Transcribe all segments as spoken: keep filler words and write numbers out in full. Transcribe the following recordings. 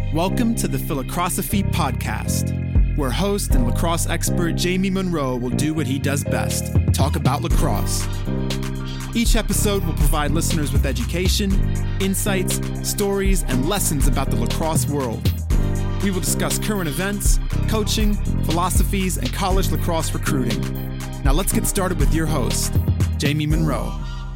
Welcome to the Philocrosophy Podcast, where host and lacrosse expert Jamie Monroe will do what he does best, talk about lacrosse. Each episode will provide listeners with education, insights, stories, and lessons about the lacrosse world. We will discuss current events, coaching, philosophies, and college lacrosse recruiting. Now let's get started with your host, Jamie Monroe.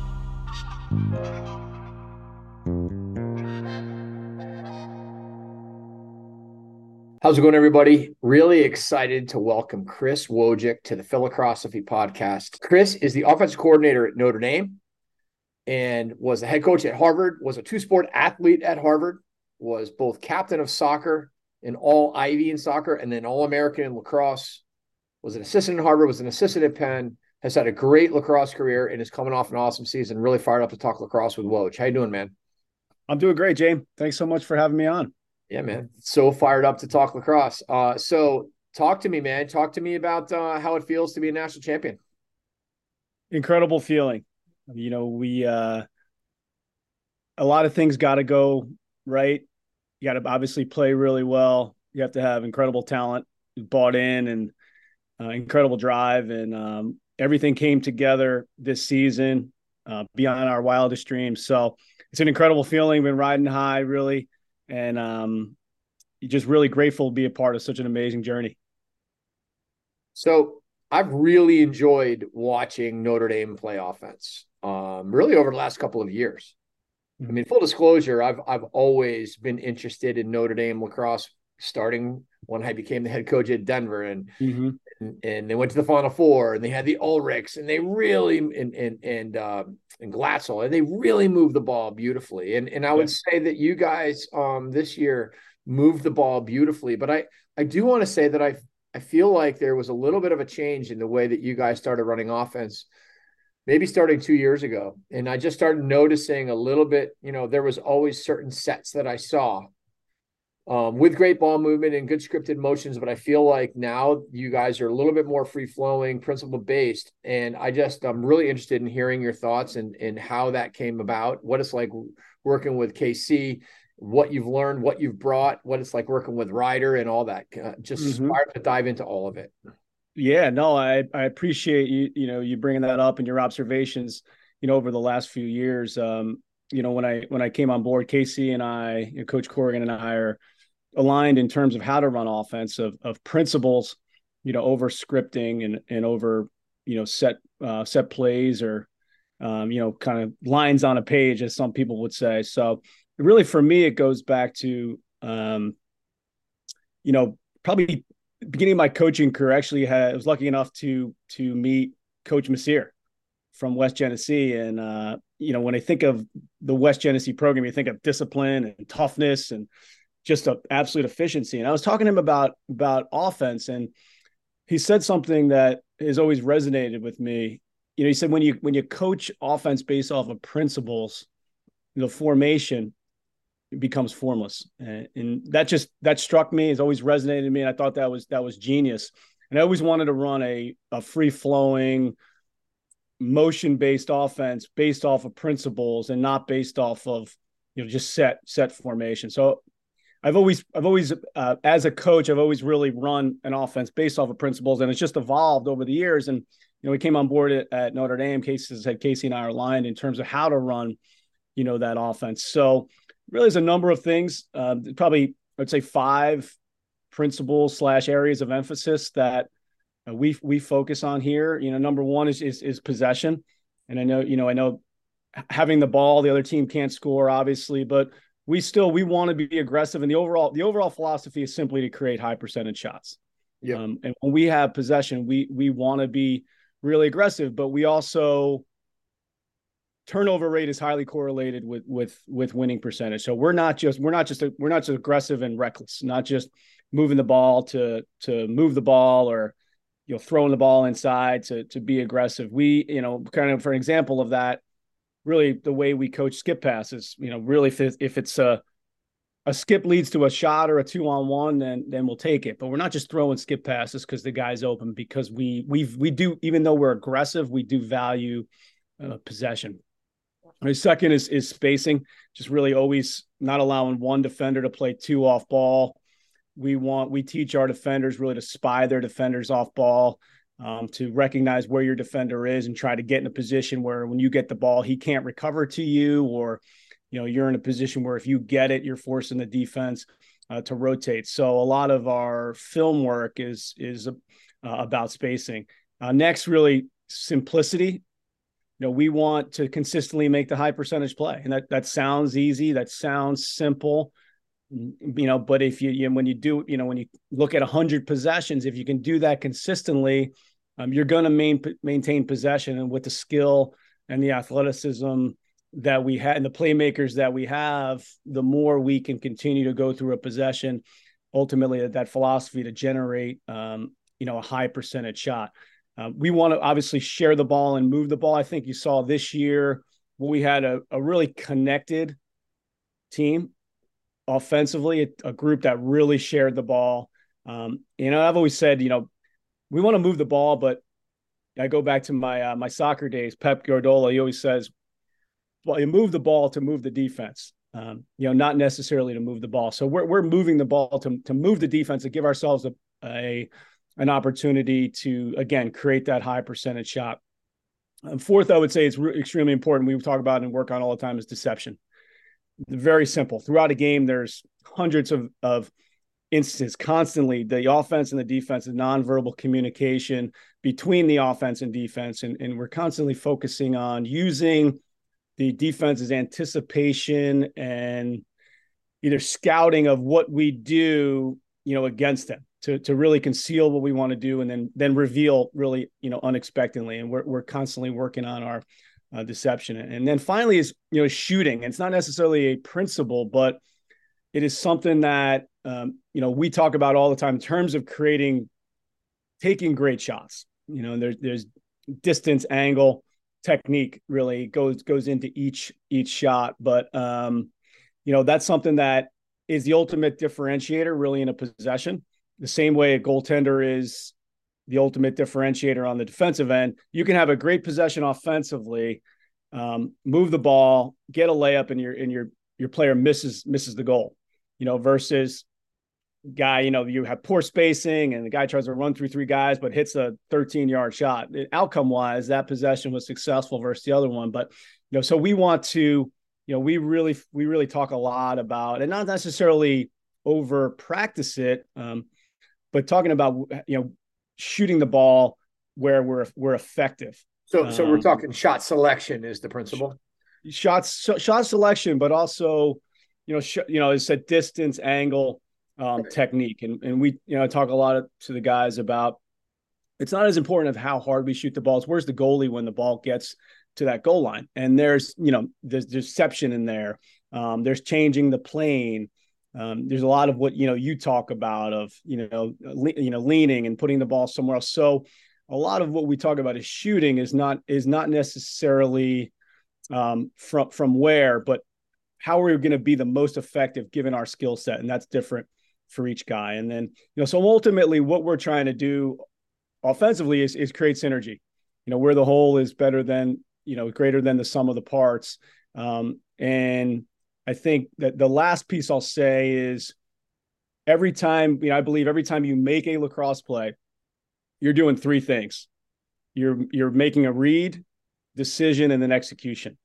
How's it going, everybody? Really excited to welcome Chris Wojcik to the Philocrosophy Podcast. Chris is the offensive coordinator at Notre Dame and was the head coach at Harvard, was a two-sport athlete at Harvard, was both captain of soccer and all-Ivy in soccer, and then all-American in lacrosse, was an assistant at Harvard, was an assistant at Penn, has had a great lacrosse career, and is coming off an awesome season. Really fired up to talk lacrosse with Woj. How you doing, man? I'm doing great, James. Thanks so much for having me on. Yeah, man. So fired up to talk lacrosse. Uh, so talk to me, man. Talk to me about uh, how it feels to be a national champion. Incredible feeling. You know, we uh, a lot of things got to go right. You got to obviously play really well. You have to have incredible talent, bought in, and uh, incredible drive. And um, everything came together this season uh, beyond our wildest dreams. So it's an incredible feeling. Been riding high, really. And um, just really grateful to be a part of such an amazing journey. So I've really enjoyed watching Notre Dame play offense, um, really over the last couple of years. I mean, full disclosure, I've I've always been interested in Notre Dame lacrosse, starting when I became the head coach at Denver, and mm-hmm. and, and they went to the Final Four, and they had the Ulrichs, and they really and and and uh, and Glatzel, and they really moved the ball beautifully. And and I would yeah. say that you guys um, this year moved the ball beautifully. But I I do want to say that I I feel like there was a little bit of a change in the way that you guys started running offense, maybe starting two years ago. And I just started noticing a little bit. You know, there was always certain sets that I saw. Um, with great ball movement and good scripted motions, but I feel like now you guys are a little bit more free-flowing, principle-based, and I just I'm really interested in hearing your thoughts and and how that came about, what it's like working with K C, what you've learned, what you've brought, what it's like working with Ryder, and all that. Uh, just mm-hmm. Inspired to dive into all of it. Yeah, no, I I appreciate you you know you bringing that up and your observations. You know, over the last few years, um, you know when I when I came on board, K C and I, you know, Coach Corrigan and I are aligned in terms of how to run offense, of of principles, you know, over scripting and and over, you know, set uh, set plays or, um, you know, kind of lines on a page, as some people would say. So really, for me, it goes back to, um, you know, probably beginning of my coaching career. Actually, had, I was lucky enough to to meet Coach Messier from West Genesee, and uh, you know, when I think of the West Genesee program, you think of discipline and toughness and just an absolute efficiency. And I was talking to him about, about offense, and he said something that has always resonated with me. You know, he said, when you, when you coach offense based off of principles, the formation becomes formless. And, and that just, that struck me. It's always resonated in me. And I thought that was, that was genius. And I always wanted to run a, a free flowing, motion-based offense based off of principles and not based off of, you know, just set, set formation. So I've always, I've always, uh, as a coach, I've always really run an offense based off of principles, and it's just evolved over the years. And, you know, we came on board at, at Notre Dame. Casey said Casey and I are aligned in terms of how to run, you know, that offense. So really there's a number of things, uh, probably I'd say five principles slash areas of emphasis that uh, we, we focus on here. You know, number one is, is, is possession. And I know, you know, I know having the ball, the other team can't score, obviously, but we still, we want to be aggressive. And the overall, the overall philosophy is simply to create high percentage shots. Yeah. Um, and when we have possession, we, we want to be really aggressive, but we also, turnover rate is highly correlated with, with, with winning percentage. So we're not just, we're not just, a, we're not just aggressive and reckless, not just moving the ball to, to move the ball or, you know, throwing the ball inside to, to be aggressive. We, you know, kind of for an example of that, really the way we coach skip passes, you know, really if, it, if it's a, a skip leads to a shot or a two on one, then, then we'll take it. But we're not just throwing skip passes because the guy's open, because we, we we do, even though we're aggressive, we do value uh, possession. The second is is spacing, just really always not allowing one defender to play two off ball. We want we teach our defenders really to spy their defenders off ball, um, to recognize where your defender is and try to get in a position where when you get the ball, he can't recover to you, or you know you're in a position where if you get it, you're forcing the defense uh, to rotate. So a lot of our film work is is uh, about spacing. Uh, next, really simplicity. You know, we want to consistently make the high percentage play, and that that sounds easy. That sounds simple, you know. But if you, you when you do, you know, when you look at a hundred possessions, if you can do that consistently, um, you're going to main, maintain possession. And with the skill and the athleticism that we have, and the playmakers that we have, the more we can continue to go through a possession. Ultimately, that, that philosophy to generate, um, you know, a high percentage shot. Uh, we want to obviously share the ball and move the ball. I think you saw this year where we had a, a really connected team offensively, a, a group that really shared the ball. Um, you know, I've always said, you know, we want to move the ball, but I go back to my uh, my soccer days. Pep Guardiola, he always says, well, you move the ball to move the defense, um, you know, not necessarily to move the ball. So we're we're moving the ball to to move the defense, to give ourselves a, a an opportunity to, again, create that high percentage shot. And fourth, I would say it's re- extremely important. We talk about and work on all the time is deception. Very simple. Throughout a game, there's hundreds of, of instances constantly. The offense and the defense is nonverbal communication between the offense and defense. And, and we're constantly focusing on using the defense's anticipation and either scouting of what we do, you know, against them. To, to really conceal what we want to do and then then reveal really, you know, unexpectedly. And we're we're constantly working on our uh, deception. And then finally is, you know, shooting. And it's not necessarily a principle, but it is something that, um, you know, we talk about all the time in terms of creating, taking great shots. You know, there's there's distance, angle, technique really goes goes into each each shot. But, um, you know, that's something that is the ultimate differentiator really in a possession. The same way a goaltender is the ultimate differentiator on the defensive end. You can have a great possession offensively, um, move the ball, get a layup, and your and your your player misses misses the goal. You know, versus guy, you know, you have poor spacing and the guy tries to run through three guys but hits a thirteen-yard shot. Outcome wise, that possession was successful versus the other one. But you know, so we want to, you know, we really we really talk a lot about, and not necessarily over practice it. Um, But talking about, you know, shooting the ball where we're we're effective. So, so um, we're talking shot selection is the principle. Shots, shot selection, but also, you know, sh- you know, it's a distance, angle, um, Right. technique, and and we, you know, talk a lot to the guys about. It's not as important of how hard we shoot the balls. Where's the goalie when the ball gets to that goal line? And there's, you know, there's deception in there. Um, there's changing the plane. Um, there's a lot of what, you know, you talk about of, you know, le- you know, leaning and putting the ball somewhere else. So a lot of what we talk about is shooting is not, is not necessarily um, from, from where, but how are we going to be the most effective given our skill set? And that's different for each guy. And then, you know, so ultimately what we're trying to do offensively is, is create synergy, you know, where the whole is better than, you know, greater than the sum of the parts. Um, and, I think that the last piece I'll say is every time, you know, I believe every time you make a lacrosse play, you're doing three things. You're, you're making a read, decision, and then execution.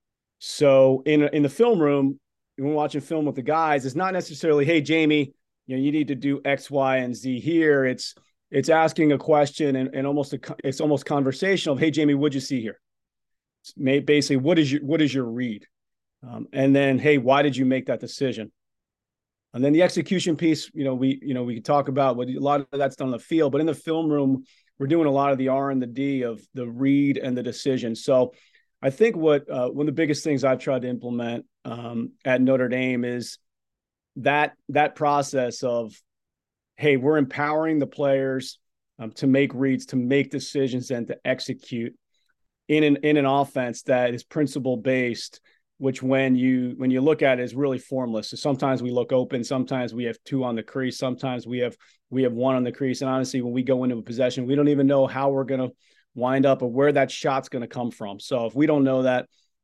So in, in the film room, when we're watching film with the guys, it's not necessarily, hey, Jamie, you know, you need to do X, Y, and Z here. It's, it's asking a question and, and almost, a, it's almost conversational. Hey, Jamie, what'd you see here? It's basically, what is your, what is your read? Um, and then, hey, why did you make that decision? And then the execution piece, you know, we, you know, we could talk about what a lot of that's done on the field, but in the film room, we're doing a lot of the R and the D of the read and the decision. So I think what, uh, one of the biggest things I've tried to implement um, at Notre Dame is that, that process of, hey, we're empowering the players um, to make reads, to make decisions, and to execute in an, in an offense that is principle based, which when you when you look at it is really formless. So sometimes we look open, sometimes we have two on the crease, sometimes we have we have one on the crease. And honestly, when we go into a possession, we don't even know how we're going to wind up or where that shot's going to come from. So if we don't know that,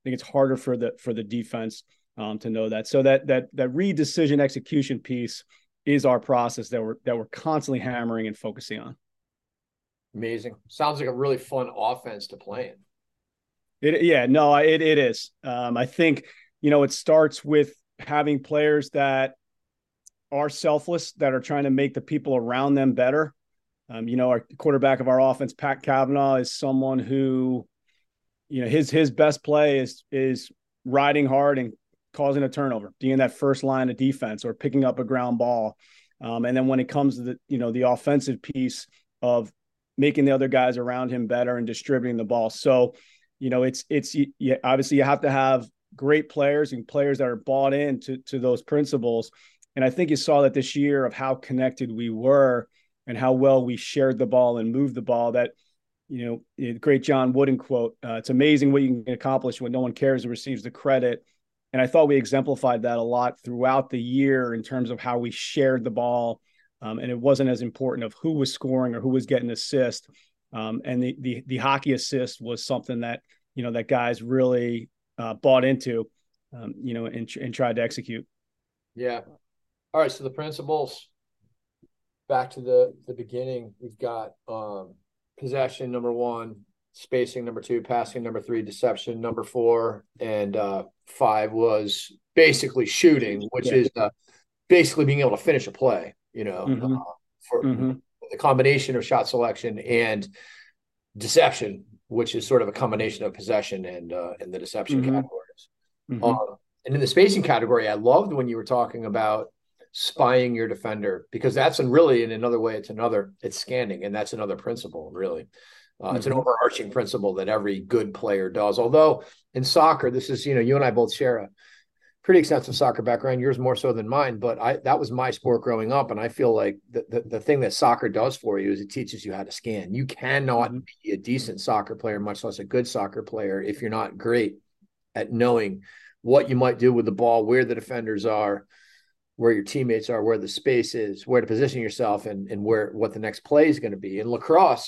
think it's harder for the for the defense um, to know that. So that that that read, decision, execution piece is our process that we're that we're constantly hammering and focusing on. Amazing. Sounds like a really fun offense to play in. It, yeah, no, it it is. Um, I think, you know, it starts with having players that are selfless, that are trying to make the people around them better. Um, you know, our quarterback of our offense, Pat Kavanaugh, is someone who, you know, his his best play is is riding hard and causing a turnover, being that first line of defense or picking up a ground ball. Um, and then when it comes to the, you know, the offensive piece of making the other guys around him better and distributing the ball. So, you know, it's, it's, you, obviously you have to have great players and players that are bought in to, to those principles. And I think you saw that this year of how connected we were and how well we shared the ball and moved the ball. That, you know, great John Wooden quote, uh, it's amazing what you can accomplish when no one cares or receives the credit. And I thought we exemplified that a lot throughout the year in terms of how we shared the ball. Um, and it wasn't as important of who was scoring or who was getting assist. Um, and the, the, the hockey assist was something that, you know, that guys really uh, bought into, um, you know, and, and tried to execute. Yeah. All right. So the principles, back to the, the beginning, we've got um, possession, number one, spacing, number two, passing, number three, deception, number four, and uh, five was basically shooting, which yeah. is uh, basically being able to finish a play, you know, mm-hmm. uh, for mm-hmm. the combination of shot selection and deception, which is sort of a combination of possession and uh, and the deception mm-hmm. categories. Mm-hmm. Um, and in the spacing category, I loved when you were talking about spying your defender, because that's a really, in another way, it's another, it's scanning, and that's another principle, really. Uh, mm-hmm. It's an overarching principle that every good player does. Although in soccer, this is, you know, you and I both share a pretty extensive soccer background, yours more so than mine, but I, that was my sport growing up. And I feel like the, the, the thing that soccer does for you is it teaches you how to scan. You cannot mm-hmm. be a decent soccer player, much less a good soccer player, if you're not great at knowing what you might do with the ball, where the defenders are, where your teammates are, where the space is, where to position yourself, and, and where, what the next play is going to be. In lacrosse,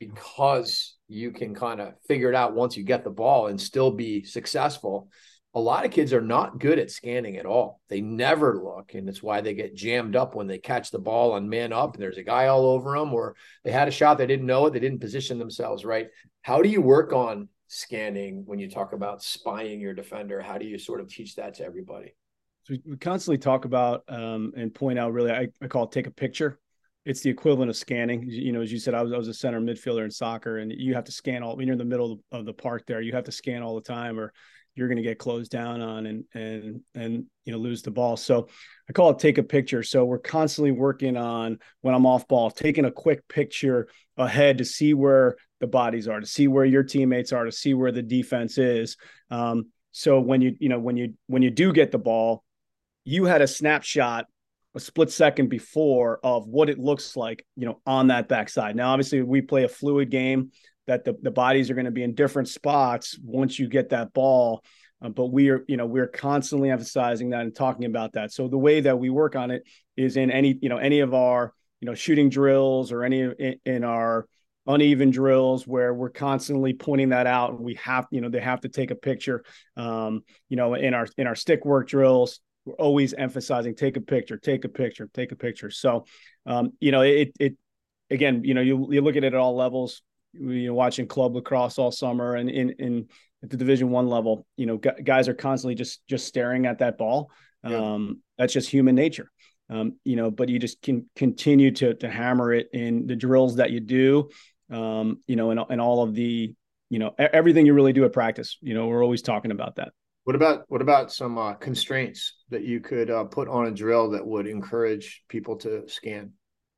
because you can kind of figure it out once you get the ball and still be successful, a lot of kids are not good at scanning at all. They never look, and it's why they get jammed up when they catch the ball on man up and there's a guy all over them, or they had a shot, they didn't know it, they didn't position themselves right. How do you work on scanning when you talk about spying your defender? How do you sort of teach that to everybody? So we constantly talk about um, and point out, really, I, I call it take a picture. It's the equivalent of scanning. You know, as you said, I was I was a center midfielder in soccer, and you have to scan all, when you're in the middle of the park there, you have to scan all the time, or you're going to get closed down on and, and, and, you know, lose the ball. So I call it take a picture. So we're constantly working on, when I'm off ball, taking a quick picture ahead to see where the bodies are, to see where your teammates are, to see where the defense is. Um, so when you, you know, when you, when you do get the ball, you had a snapshot a split second before of what it looks like, you know, on that backside. Now, obviously we play a fluid game that the, the bodies are going to be in different spots once you get that ball. Uh, but we are, you know, we're constantly emphasizing that and talking about that. So the way that we work on it is in any, you know, any of our, you know, shooting drills, or any in, in our uneven drills, where we're constantly pointing that out, and we have, you know, they have to take a picture. Um, you know, in our, in our stick work drills, we're always emphasizing, take a picture, take a picture, take a picture. So, um, you know, it, it, again, you know, you, you look at it at all levels. You know, watching club lacrosse all summer, and in, in at the Division One level, you know, g- guys are constantly just, just staring at that ball. Yeah. Um, that's just human nature. Um, you know, but you just can continue to, to hammer it in the drills that you do, um, you know, and, and all of the, you know, everything you really do at practice. You know, we're always talking about that. What about what about some uh, constraints that you could uh, put on a drill that would encourage people to scan?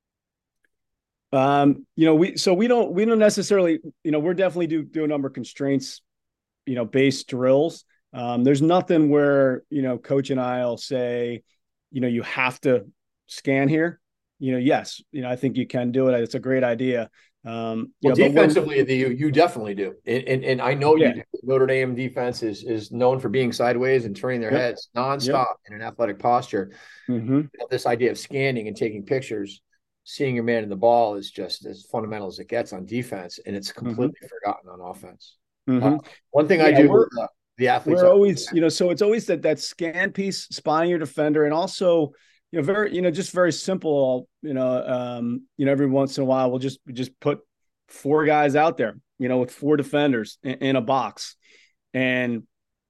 Um, you know, we so we don't we don't necessarily, you know, we're definitely do do a number of constraints, you know, based drills. Um, there's nothing where, you know, coach and I'll say, you know, you have to scan here. You know, yes, you know, I think you can do it. It's a great idea. Um, well, you know, defensively, the, you you definitely do, and and, and I know yeah. you do. Notre Dame defense is is known for being sideways and turning their Yep. heads nonstop Yep. in an athletic posture. Mm-hmm. You know, this idea of scanning and taking pictures, seeing your man in the ball, is just as fundamental as it gets on defense, and it's completely mm-hmm. forgotten on offense. Mm-hmm. Uh, one thing yeah, I do, we're, uh, The athletes we're always, you know, so it's always that that scan piece, spying your defender, and also, you know, very, you know, just very simple, you know, um, you know, every once in a while we'll just just put four guys out there, you know, with four defenders in, in a box, and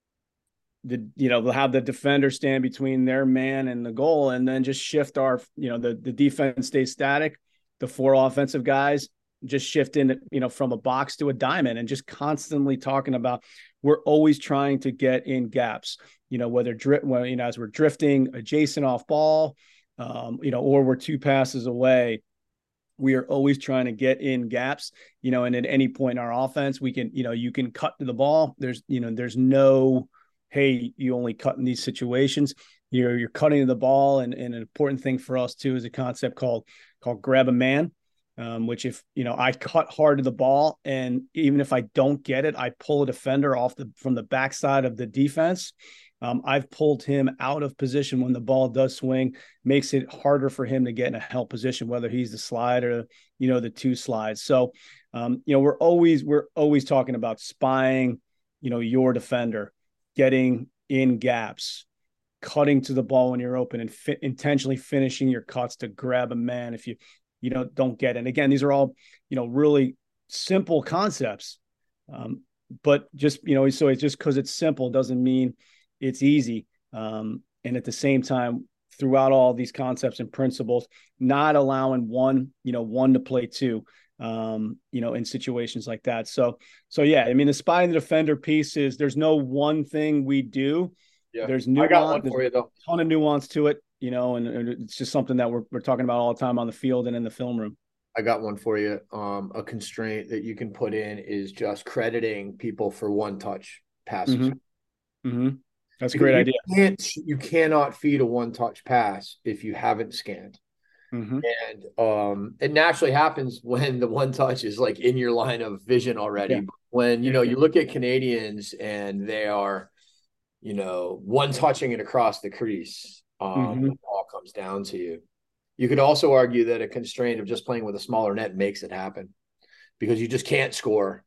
the, you know, they'll have the defender stand between their man and the goal, and then just shift our, you know, the the defense stays static, the four offensive guys just shift in, you know, from a box to a diamond, and just constantly talking about, we're always trying to get in gaps, you know, whether drift, well, you know, as we're drifting adjacent off ball, um, you know, or we're two passes away, we are always trying to get in gaps, you know, and at any point in our offense, we can, you know, you can cut to the ball. There's, you know, there's no, hey, you only cut in these situations. You're, you're cutting to the ball. And, and an important thing for us too is a concept called, called grab a man. Um, which if, you know, I cut hard to the ball, and even if I don't get it, I pull a defender off the, from the backside of the defense. Um, I've pulled him out of position when the ball does swing, makes it harder for him to get in a help position, whether he's the slide or, you know, the two slides. So, um, you know, we're always, we're always talking about spying, you know, your defender, getting in gaps, cutting to the ball when you're open, and fi- intentionally finishing your cuts to grab a man if you, you know, don't get it. And again, these are all, you know, really simple concepts. Um, but just, you know, so it's just because it's simple doesn't mean it's easy. Um, and at the same time, throughout all these concepts and principles, not allowing one, you know, one to play two, um, you know, in situations like that. So, so yeah, I mean, the spy and the defender piece is, there's no one thing we do. Yeah. There's nuance. I got one for you though. A ton of nuance to it. You know, and, and it's just something that we're we're talking about all the time on the field and in the film room. I got one for you. Um, a constraint that you can put in is just crediting people for one touch passes. Mm-hmm. Mm-hmm. That's a great you idea. Can't, you cannot feed a one touch pass if you haven't scanned. Mm-hmm. And um, it naturally happens when the one touch is like in your line of vision already. Yeah. But when, you know, you look at Canadians and they are, you know, one touching it across the crease. Um, mm-hmm. The ball comes down to you. You could also argue that a constraint of just playing with a smaller net makes it happen, because you just can't score,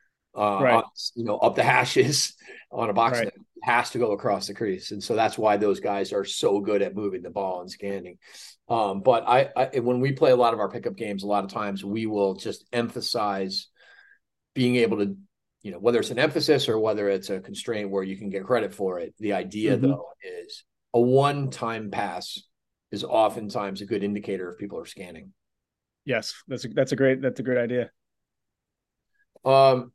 uh, right. on, you know, up the hashes on a box right. net. It has to go across the crease, and so that's why those guys are so good at moving the ball and scanning. Um, but I, I, when we play a lot of our pickup games, a lot of times we will just emphasize being able to, you know, whether it's an emphasis or whether it's a constraint where you can get credit for it. The idea mm-hmm. though is a one-time pass is oftentimes a good indicator if people are scanning. Yes, that's a, that's a great that's a great idea. Um.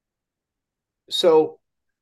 So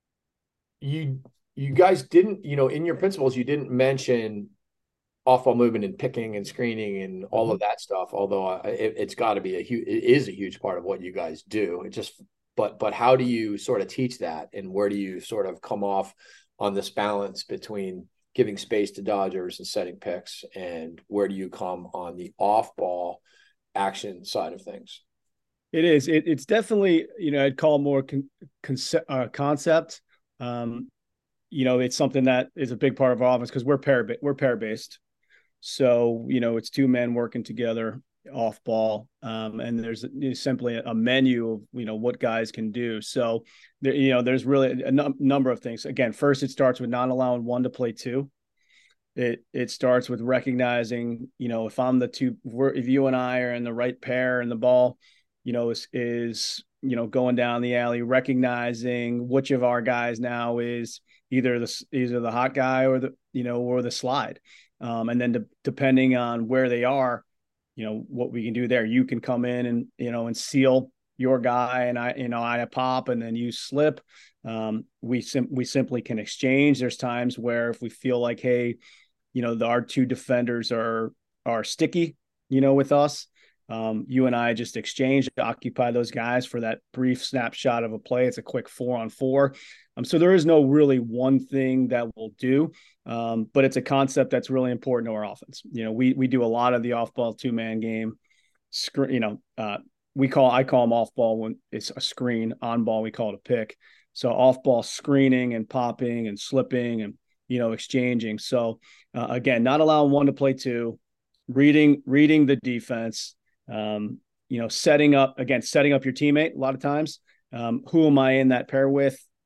you you guys didn't, you know, in your principles, you didn't mention off-ball movement and picking and screening and all mm-hmm. of that stuff. Although it, it's got to be a huge, it is a huge part of what you guys do. It just, but but how do you sort of teach that, and where do you sort of come off on this balance between giving space to dodgers and setting picks, and where do you come on the off-ball action side of things? It is. It, it's definitely, you know, I'd call it more con, concept. Uh, concept. Um, you know, it's something that is a big part of our offense because we're pair we're pair based. So, you know, it's two men working together off ball, um, and there's, there's simply a menu of, you know, what guys can do. So there, you know, there's really a num- number of things. Again, first it starts with not allowing one to play two. It it starts with recognizing, you know, if I'm the two, if, we're, if you and I are in the right pair and the ball, you know, is is you know, going down the alley, recognizing which of our guys now is either the either the hot guy or the, you know, or the slide, um, and then de- depending on where they are, you know, what we can do there. You can come in and, you know, and seal your guy, and I, you know, I pop and then you slip. Um, we sim- we simply can exchange. There's times where if we feel like, hey, you know, the, our two defenders are are sticky, you know, with us, um, you and I just exchange, occupy those guys for that brief snapshot of a play. It's a quick four on four. Um, so there is no really one thing that we'll do, um, but it's a concept that's really important to our offense. You know, we we do a lot of the off-ball two-man game. Screen, you know, uh, we call I call them off-ball when it's a screen. On-ball, we call it a pick. So off-ball screening and popping and slipping and, you know, exchanging. So uh, again, not allowing one to play two, reading reading the defense. Um, you know, setting up again, setting up your teammate a lot of times. Um, who am I in that pair with?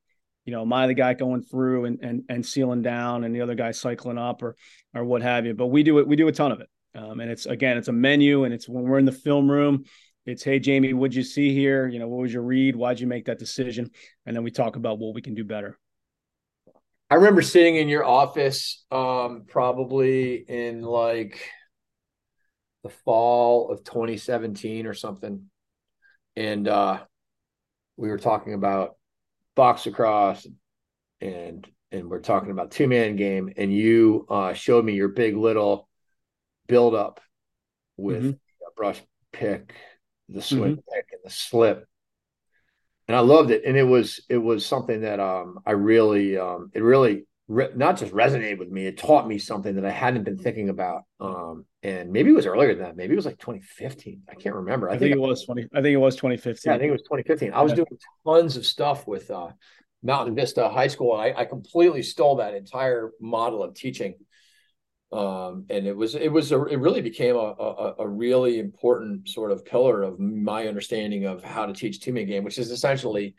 you know, am I the guy going through and and and sealing down and the other guy cycling up or or what have you? But we do it. We do a ton of it. Um, and it's, again, it's a menu, and it's when we're in the film room, it's, hey, Jamie, what'd you see here? You know, what was your read? Why'd you make that decision? And then we talk about what we can do better. I remember sitting in your office, um, probably in like the fall of twenty seventeen or something. And uh, we were talking about box lacrosse, and and we're talking about two-man game, and you uh, showed me your big little build up with Mm-hmm. a brush pick, the swing Mm-hmm. pick, and the slip. And I loved it. And it was, it was something that um, I really, um, it really re- not just resonated with me, it taught me something that I hadn't been thinking about. Um, and maybe it was earlier than that. Maybe it was like twenty fifteen. I can't remember. I, I think, think it was twenty. I think it was twenty fifteen. yeah, I think it was twenty fifteen. I was Yeah. doing tons of stuff with uh, Mountain Vista High School. And I, I completely stole that entire model of teaching. Um, and it was, it was, a, it really became a, a, a really important sort of pillar of my understanding of how to teach two-man game, which is essentially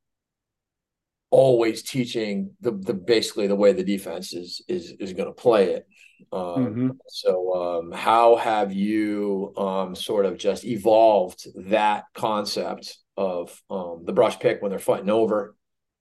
always teaching the, the, basically the way the defense is, is, is going to play it. Um, Mm-hmm. so, um, how have you, um, sort of just evolved that concept of, um, the brush pick when they're fighting over?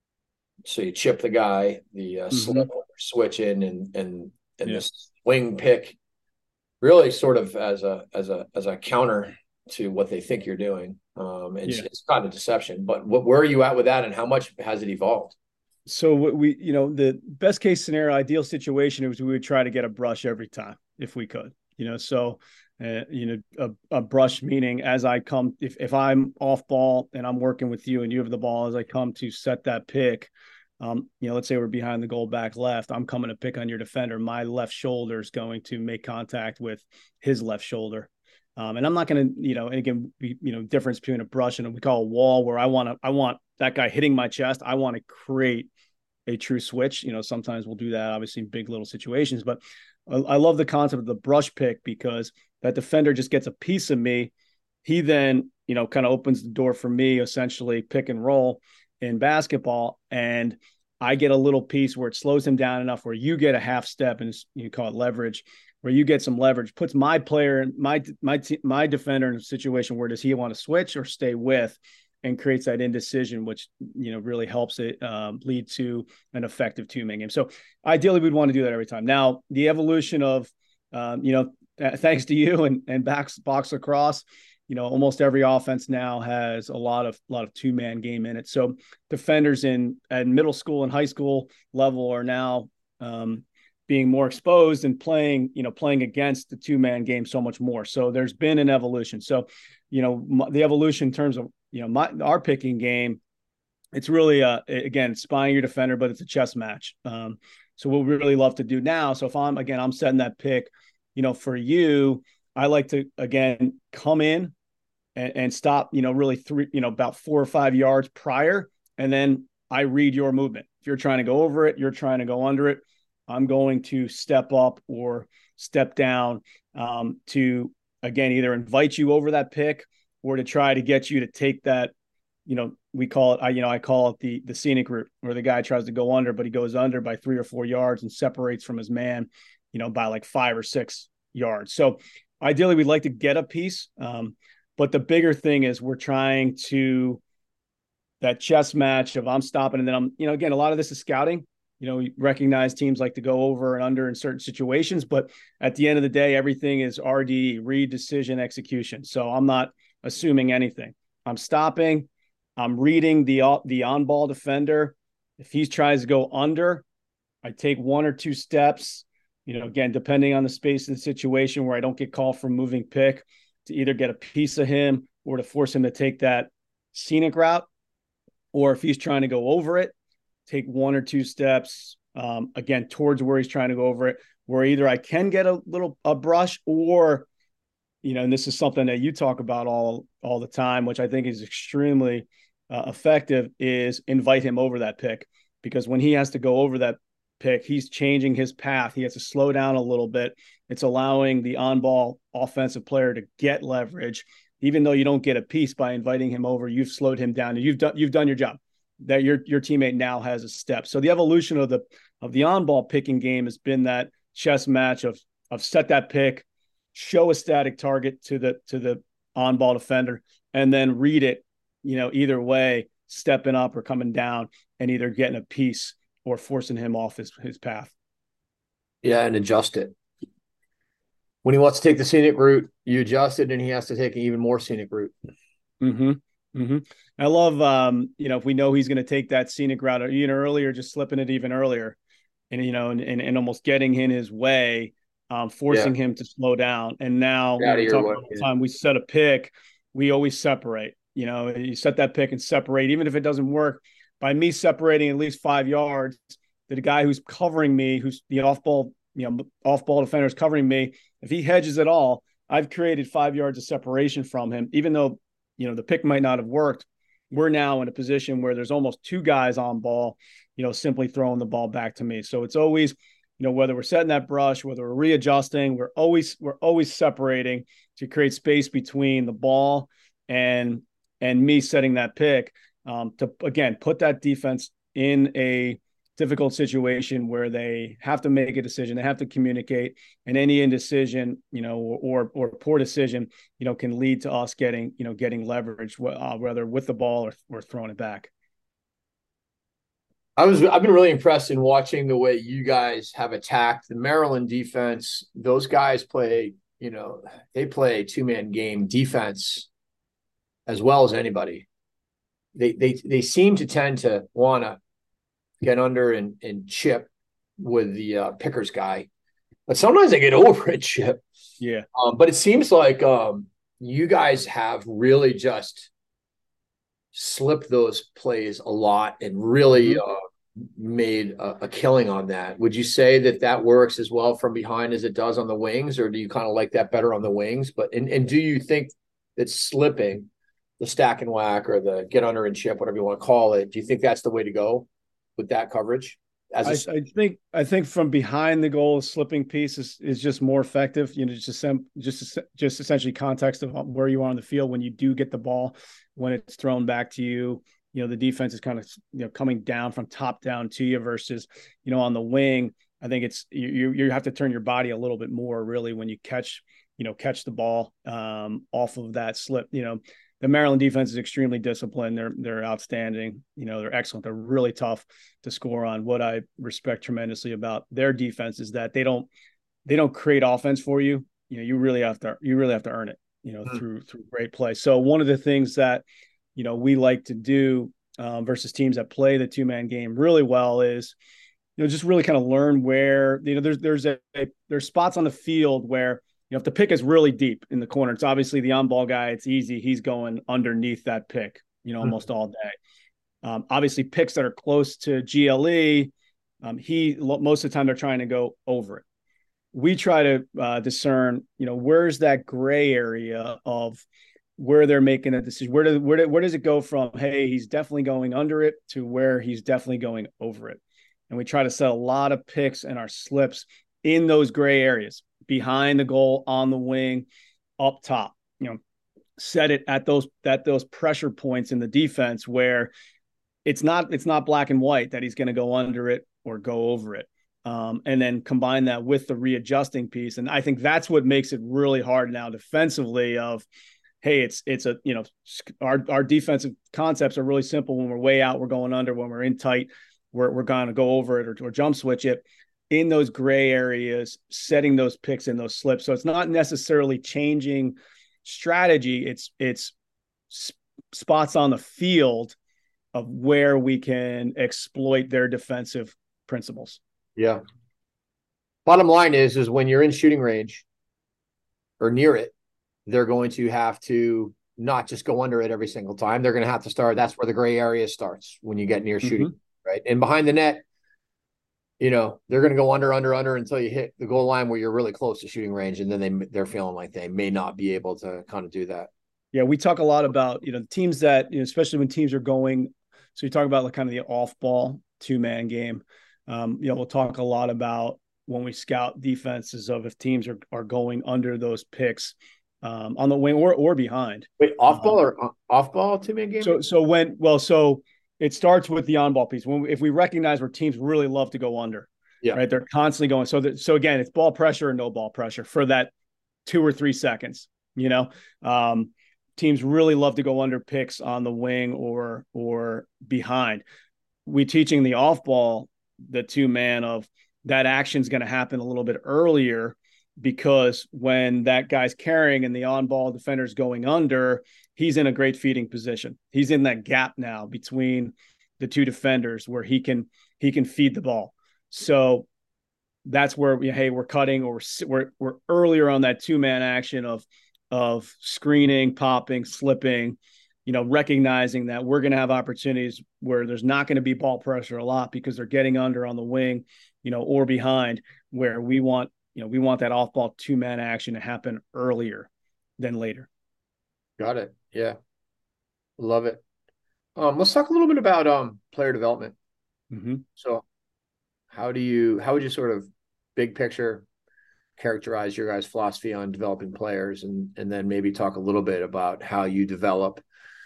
So you chip the guy, the, uh, Mm-hmm. slip, switch in, and, and, and Yeah. the swing pick, really sort of as a as a as a counter to what they think you're doing. Um, it's Yeah. it's kind of deception. But what, where are you at with that, and how much has it evolved? So what we, you know, the best case scenario, ideal situation is we would try to get a brush every time if we could, you know, so, uh, you know, a, a brush meaning as I come, if, if I'm off ball and I'm working with you and you have the ball, as I come to set that pick, um, you know, let's say we're behind the goal back left, I'm coming to pick on your defender. My left shoulder is going to make contact with his left shoulder. Um, and I'm not going to, you know, and again, we, you know, difference between a brush and what we call a wall, where I want to, I want that guy hitting my chest. I want to create a true switch. You know, sometimes we'll do that, obviously, in big little situations, but I, I love the concept of the brush pick, because that defender just gets a piece of me. He then, you know, kind of opens the door for me, essentially pick and roll in basketball. And I get a little piece where it slows him down enough where you get a half step, and you call it leverage, where you get some leverage, puts my player, my, my, my defender in a situation where does he want to switch or stay with, and creates that indecision, which, you know, really helps it um, lead to an effective two-man game. So ideally we'd want to do that every time. Now, the evolution of, um, you know, uh, thanks to you and, and box, box lacrosse, you know, almost every offense now has a lot of, a lot of two-man game in it. So defenders in at middle school and high school level are now um, being more exposed and playing, you know, playing against the two-man game so much more. So there's been an evolution. So, you know, the evolution in terms of, you know, my, our picking game, it's really, uh, again, spying your defender, but it's a chess match. Um, so what we really love to do now. So if I'm, again, I'm setting that pick, you know, for you, I like to, again, come in and, and stop, you know, really three, you know, about four or five yards prior. And then I read your movement. If you're trying to go over it, you're trying to go under it, I'm going to step up or step down um, to, again, either invite you over that pick or to try to get you to take that, you know, we call it, I, you know, I call it the, the scenic route, where the guy tries to go under, but he goes under by three or four yards and separates from his man, you know, by like five or six yards. So ideally we'd like to get a piece. Um, but the bigger thing is we're trying to, that chess match of I'm stopping. And then I'm, you know, again, a lot of this is scouting. You know, we recognize teams like to go over and under in certain situations, but at the end of the day, everything is R D E, read, decision, execution. So I'm not assuming anything. I'm stopping. I'm reading the, the on-ball defender. If he tries to go under, I take one or two steps, you know, again, depending on the space of the situation, where I don't get called for moving pick, to either get a piece of him or to force him to take that scenic route. Or if he's trying to go over it, take one or two steps, um, again, towards where he's trying to go over it, where either I can get a little, a brush, or, you know, and this is something that you talk about all, all the time, which I think is extremely uh, effective, is invite him over that pick. Because when he has to go over that pick, he's changing his path. He has to slow down a little bit. It's allowing the on-ball offensive player to get leverage. Even though you don't get a piece by inviting him over, you've slowed him down and you've done, you've done your job. that your your teammate now has a step. So the evolution of the of the on-ball picking game has been that chess match of of set that pick, show a static target to the to the on-ball defender, and then read it, you know, either way, stepping up or coming down and either getting a piece or forcing him off his, his path. Yeah, and adjust it. When he wants to take the scenic route, you adjust it, and he has to take an even more scenic route. Mm-hmm. Mm-hmm. I love, um, you know, if we know he's going to take that scenic route even earlier, just slipping it even earlier, and you know, and and, and almost getting in his way, um, forcing yeah. him to slow down. And now, you know, we talk about the time we set a pick, we always separate. You know, you set that pick and separate, even if it doesn't work. By me separating at least five yards, the guy who's covering me, who's the off-ball, you know, off-ball defender is covering me, if he hedges at all, I've created five yards of separation from him, even though, you know, the pick might not have worked. We're now in a position where there's almost two guys on ball, you know, simply throwing the ball back to me. So it's always, you know, whether we're setting that brush, whether we're readjusting, we're always, we're always separating to create space between the ball and, and me setting that pick. Um, to, again, put that defense in a difficult situation where they have to make a decision, they have to communicate, and any indecision, you know, or, or, or poor decision, you know, can lead to us getting, you know, getting leverage, uh, whether with the ball or, or throwing it back. I was, I've been really impressed in watching the way you guys have attacked the Maryland defense. Those guys play, you know, they play two-man game defense as well as anybody. They they they seem to tend to want to get under and, and chip with the uh, pickers guy, but sometimes they get over and chip. Yeah. Um, but it seems like um, you guys have really just slipped those plays a lot and really mm-hmm. uh, made a, a killing on that. Would you say that that works as well from behind as it does on the wings, or do you kind of like that better on the wings? But and and do you think that slipping the stack and whack or the get under and chip, whatever you want to call it, do you think that's the way to go with that coverage? As a- I, I think I think from behind the goal, slipping piece is, is just more effective. You know, just just just essentially context of where you are on the field when you do get the ball, when it's thrown back to you. You know, the defense is kind of, you know, coming down from top down to you versus, you know, on the wing. I think it's you you have to turn your body a little bit more really when you catch, you know, catch the ball um, off of that slip. You know, the Maryland defense is extremely disciplined. They're they're outstanding. You know, they're excellent. They're really tough to score on. What I respect tremendously about their defense is that they don't they don't create offense for you. You know, you really have to you really have to earn it. You know, mm-hmm. through through great play. So one of the things that, you know, we like to do um, versus teams that play the two man game really well is, you know, just really kind of learn where, you know, there's there's a, a there's spots on the field where, you know, if the pick is really deep in the corner, it's obviously the on-ball guy. It's easy. He's going underneath that pick, you know, almost all day. Um, obviously, picks that are close to G L E, um, he most of the time they're trying to go over it. We try to uh, discern, you know, where's that gray area of where they're making a decision. Where does where, do, where does it go from, hey, he's definitely going under it to where he's definitely going over it? And we try to set a lot of picks and our slips in those gray areas. Behind the goal, on the wing, up top, you know, set it at those at those pressure points in the defense where it's not it's not black and white that he's going to go under it or go over it, um, and then combine that with the readjusting piece. And I think that's what makes it really hard now defensively. Of hey, it's it's a you know our our defensive concepts are really simple. When we're way out, we're going under. When we're in tight, we're we're going to go over it or, or jump switch it. In those gray areas, setting those picks in those slips. So it's not necessarily changing strategy. It's, it's spots on the field of where we can exploit their defensive principles. Yeah. Bottom line is, is when you're in shooting range or near it, they're going to have to not just go under it every single time. They're going to have to start. That's where the gray area starts when you get near shooting, mm-hmm. right? And behind the net, you know, they're going to go under, under, under until you hit the goal line where you're really close to shooting range. And then they, they're feeling like they may not be able to kind of do that. Yeah. We talk a lot about, you know, teams that, you know, especially when teams are going, so you talk about like kind of the off ball two man game. Um, you know, we'll talk a lot about when we scout defenses of if teams are, are going under those picks um, on the wing or, or behind. Wait, off ball um, or off ball two man game? So, so when, well, so it starts with the on-ball piece. When if we recognize where teams really love to go under, yeah, right? They're constantly going. So that so again, it's ball pressure and no ball pressure for that two or three seconds. You know, um, teams really love to go under picks on the wing or or behind. We teaching the off ball, the two man of that action's going to happen a little bit earlier, because when that guy's carrying and the on ball defender's going under, he's in a great feeding position. He's in that gap now between the two defenders where he can he can feed the ball. So that's where we, hey, we're cutting, or we're we're earlier on that two man action of of screening, popping, slipping, you know, recognizing that we're going to have opportunities where there's not going to be ball pressure a lot because they're getting under on the wing, you know, or behind, where we want, you know, we want that off ball two man action to happen earlier than later. Got it. Yeah. Love it. Um, let's talk a little bit about um, player development. Mm-hmm. So how do you, how would you sort of big picture characterize your guys' philosophy on developing players, and, and then maybe talk a little bit about how you develop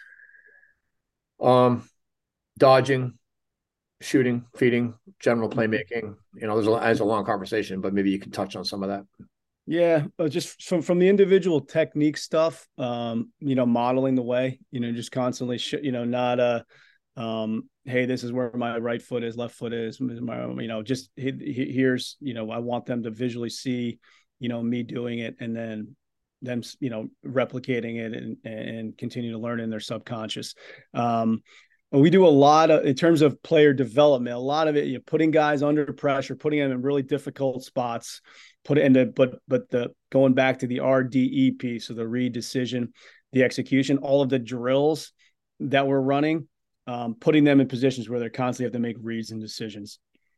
um, dodging, shooting, feeding, general playmaking? You know, there's a, there's a long conversation, but maybe you can touch on some of that. Yeah, just from from the individual technique stuff, um, you know, modeling the way, you know, just constantly, sh- you know, not a, um, hey, this is where my right foot is, left foot is, my, you know, just he, he, here's, you know, I want them to visually see, you know, me doing it, and then them, you know, replicating it and and continue to learn in their subconscious. Um, we do a lot of, in terms of player development, a lot of it, you know, putting guys under pressure, putting them in really difficult spots. Put it into, but but the going back to the R D E piece, so the read, decision, the execution, all of the drills that we're running, um, putting them in positions where they constantly have to make reads and decisions,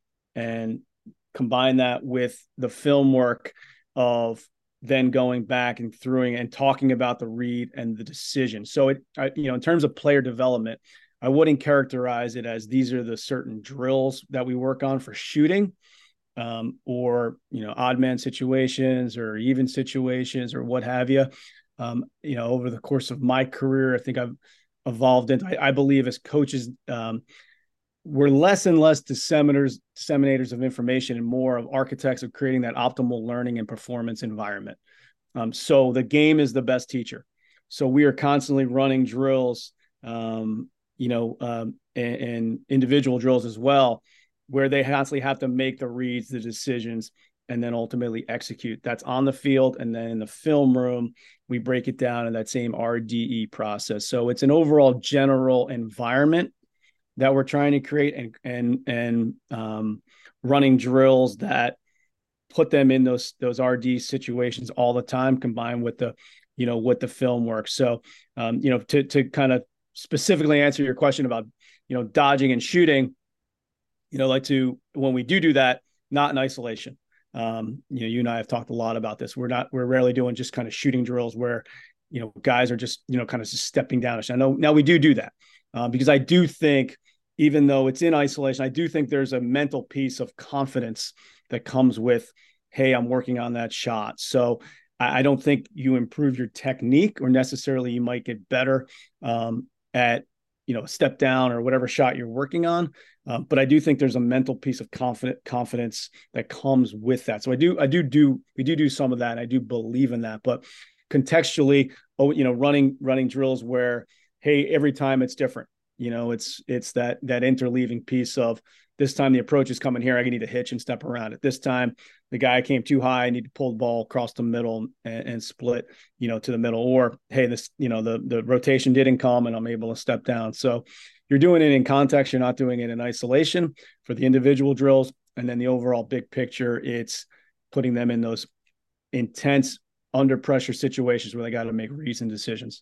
and combine that with the film work of then going back and throwing and talking about the read and the decision. So it, I, you know, in terms of player development, I wouldn't characterize it as these are the certain drills that we work on for shooting. Um, or, you know, odd man situations or even situations or what have you. Um, you know, over the course of my career, I think I've evolved into, I, I believe as coaches, um, we're less and less disseminators, disseminators of information and more of architects of creating that optimal learning and performance environment. Um, so the game is the best teacher. So we are constantly running drills, um, you know, um, and, and individual drills as well, where they constantly have to make the reads, the decisions, and then ultimately execute. That's on the field. And then in the film room, we break it down in that same R D E process. So it's an overall general environment that we're trying to create, and, and, and um, running drills that put them in those, those R D situations all the time, combined with the, you know, with the film work. So, um, you know, to, to kind of specifically answer your question about, you know, dodging and shooting, you know, like to, when we do do that, not in isolation. Um, you know, you and I have talked a lot about this. We're not, we're rarely doing just kind of shooting drills where, you know, guys are just, you know, kind of just stepping down. I know now we do do that uh, because I do think, even though it's in isolation, I do think there's a mental piece of confidence that comes with, hey, I'm working on that shot. So I, I don't think you improve your technique, or necessarily you might get better um, at, you know, step down or whatever shot you're working on. Um, but I do think there's a mental piece of confident confidence that comes with that. So I do, I do do, we do do some of that. And I do believe in that, but contextually, oh, you know, running, running drills where, hey, every time it's different, you know, it's, it's that, that interleaving piece of, this time the approach is coming here, I need to hitch and step around it. This time the guy came too high, I need to pull the ball across the middle and, and split, you know, to the middle, or, hey, this, you know, the, the rotation didn't come and I'm able to step down. So you're doing it in context. You're not doing it in isolation for the individual drills. And then the overall big picture, it's putting them in those intense under pressure situations where they got to make reads and decisions.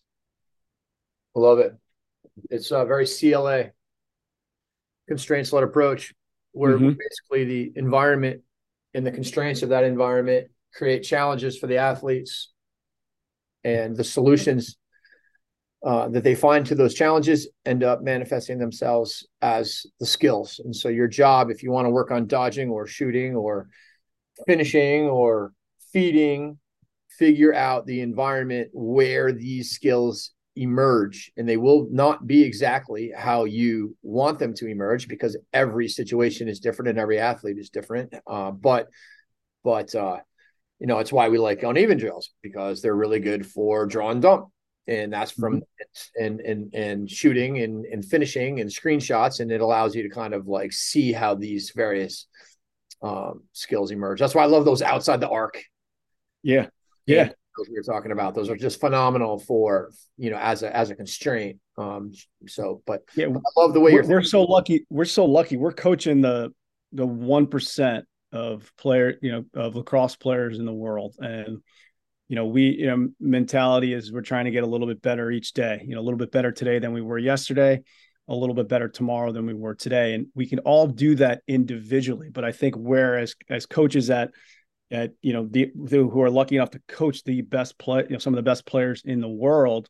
I love it. It's a very C L A, constraints-led approach, where mm-hmm. basically the environment and the constraints of that environment create challenges for the athletes, and the solutions uh, that they find to those challenges end up manifesting themselves as the skills. And so your job, if you want to work on dodging or shooting or finishing or feeding, figure out the environment where these skills emerge, and they will not be exactly how you want them to emerge because every situation is different and every athlete is different. Uh, but, but, uh, you know, it's why we like uneven drills, because they're really good for draw and dump. And that's from mm-hmm. and, and, and shooting and, and finishing and screenshots. And it allows you to kind of like see how these various um, skills emerge. That's why I love those outside the arc. Yeah. Yeah. Those we were talking about, those are just phenomenal for, you know, as a, as a constraint. Um, so, but yeah, I love the way we're, you're we're so lucky. We're so lucky. We're coaching the, the one percent of player, you know, of lacrosse players in the world. And, you know, we, you know, mentality is we're trying to get a little bit better each day, you know, a little bit better today than we were yesterday, a little bit better tomorrow than we were today. And we can all do that individually. But I think whereas as coaches at, at, you know, the, the who are lucky enough to coach the best play, you know, some of the best players in the world,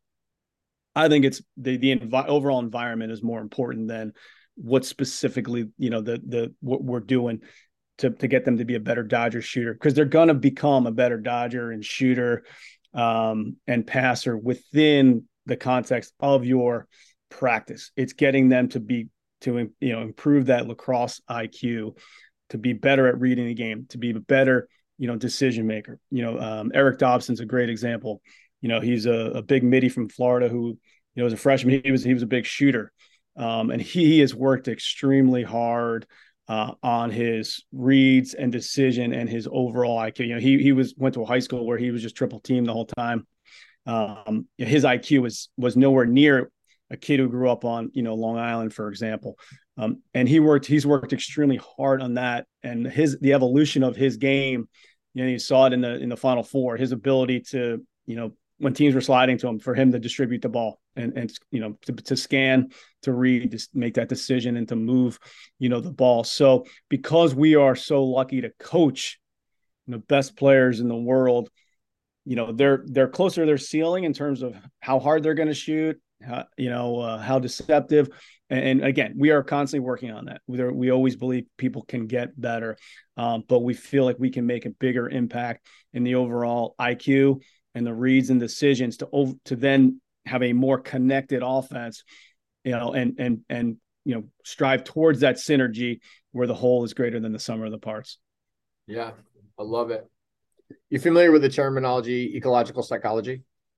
I think it's the, the envi- overall environment is more important than what specifically, you know, the, the, what we're doing to, to get them to be a better Dodger shooter, because they're going to become a better Dodger and shooter um, and passer within the context of your practice. It's getting them to be, to, you know, improve that lacrosse I Q, to be better at reading the game, to be a better, you know, decision maker. You know, um, Eric Dobson's a great example. You know, he's a, a big midi from Florida who, you know, as a freshman, he was, he was a big shooter. Um, and he has worked extremely hard uh, on his reads and decision and his overall I Q. You know, he, he was, went to a high school where he was just triple teamed the whole time. Um, his I Q was, was nowhere near a kid who grew up on, you know, Long Island, for example. Um, and he worked, he's worked extremely hard on that, and his, the evolution of his game, you know, you saw it in the, in the Final Four, his ability to, you know, when teams were sliding to him, for him to distribute the ball and, and, you know, to, to scan, to read, to make that decision and to move, you know, the ball. So because we are so lucky to coach the best players in the world, you know, they're, they're closer to their ceiling in terms of how hard they're going to shoot, how, you know, uh, how deceptive. And, and again, we are constantly working on that. We, we always believe people can get better, um, but we feel like we can make a bigger impact in the overall I Q and the reads and decisions to, to then have a more connected offense, you know, and, and, and, you know, strive towards that synergy where the whole is greater than the sum of the parts. Yeah. I love it. You familiar with the terminology ecological psychology?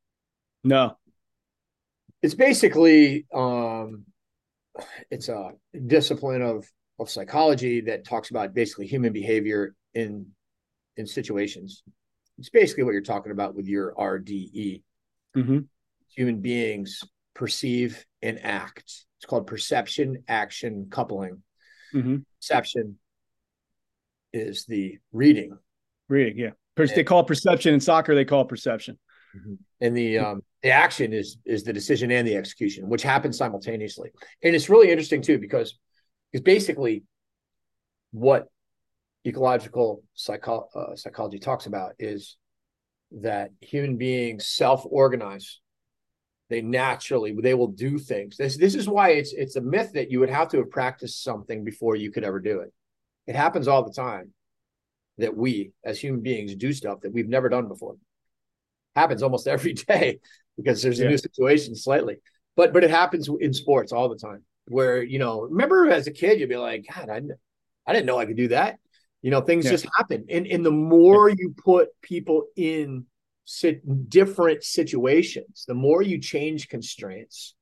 No. It's basically, um, it's a discipline of, of psychology that talks about basically human behavior in, in situations. It's basically what you're talking about with your R D E. Mm-hmm. Human beings perceive and act. It's called perception action coupling. Mm-hmm. Perception is the reading. Reading, yeah. And, they call it perception in soccer. They call it perception. And the um, the action is is the decision and the execution, which happens simultaneously. And it's really interesting too, because because basically what ecological psycho- uh, psychology talks about is that human beings self-organize. They naturally, they will do things. This this is why it's it's a myth that you would have to have practiced something before you could ever do it. It happens all the time that we as human beings do stuff that we've never done before. Happens almost every day because there's a yeah. new situation slightly, but but it happens in sports all the time where, you know, remember as a kid, you'd be like, God, I, I didn't know I could do that. You know, things yeah. just happen. And, and the more yeah. you put people in sit, different situations, the more you change constraints,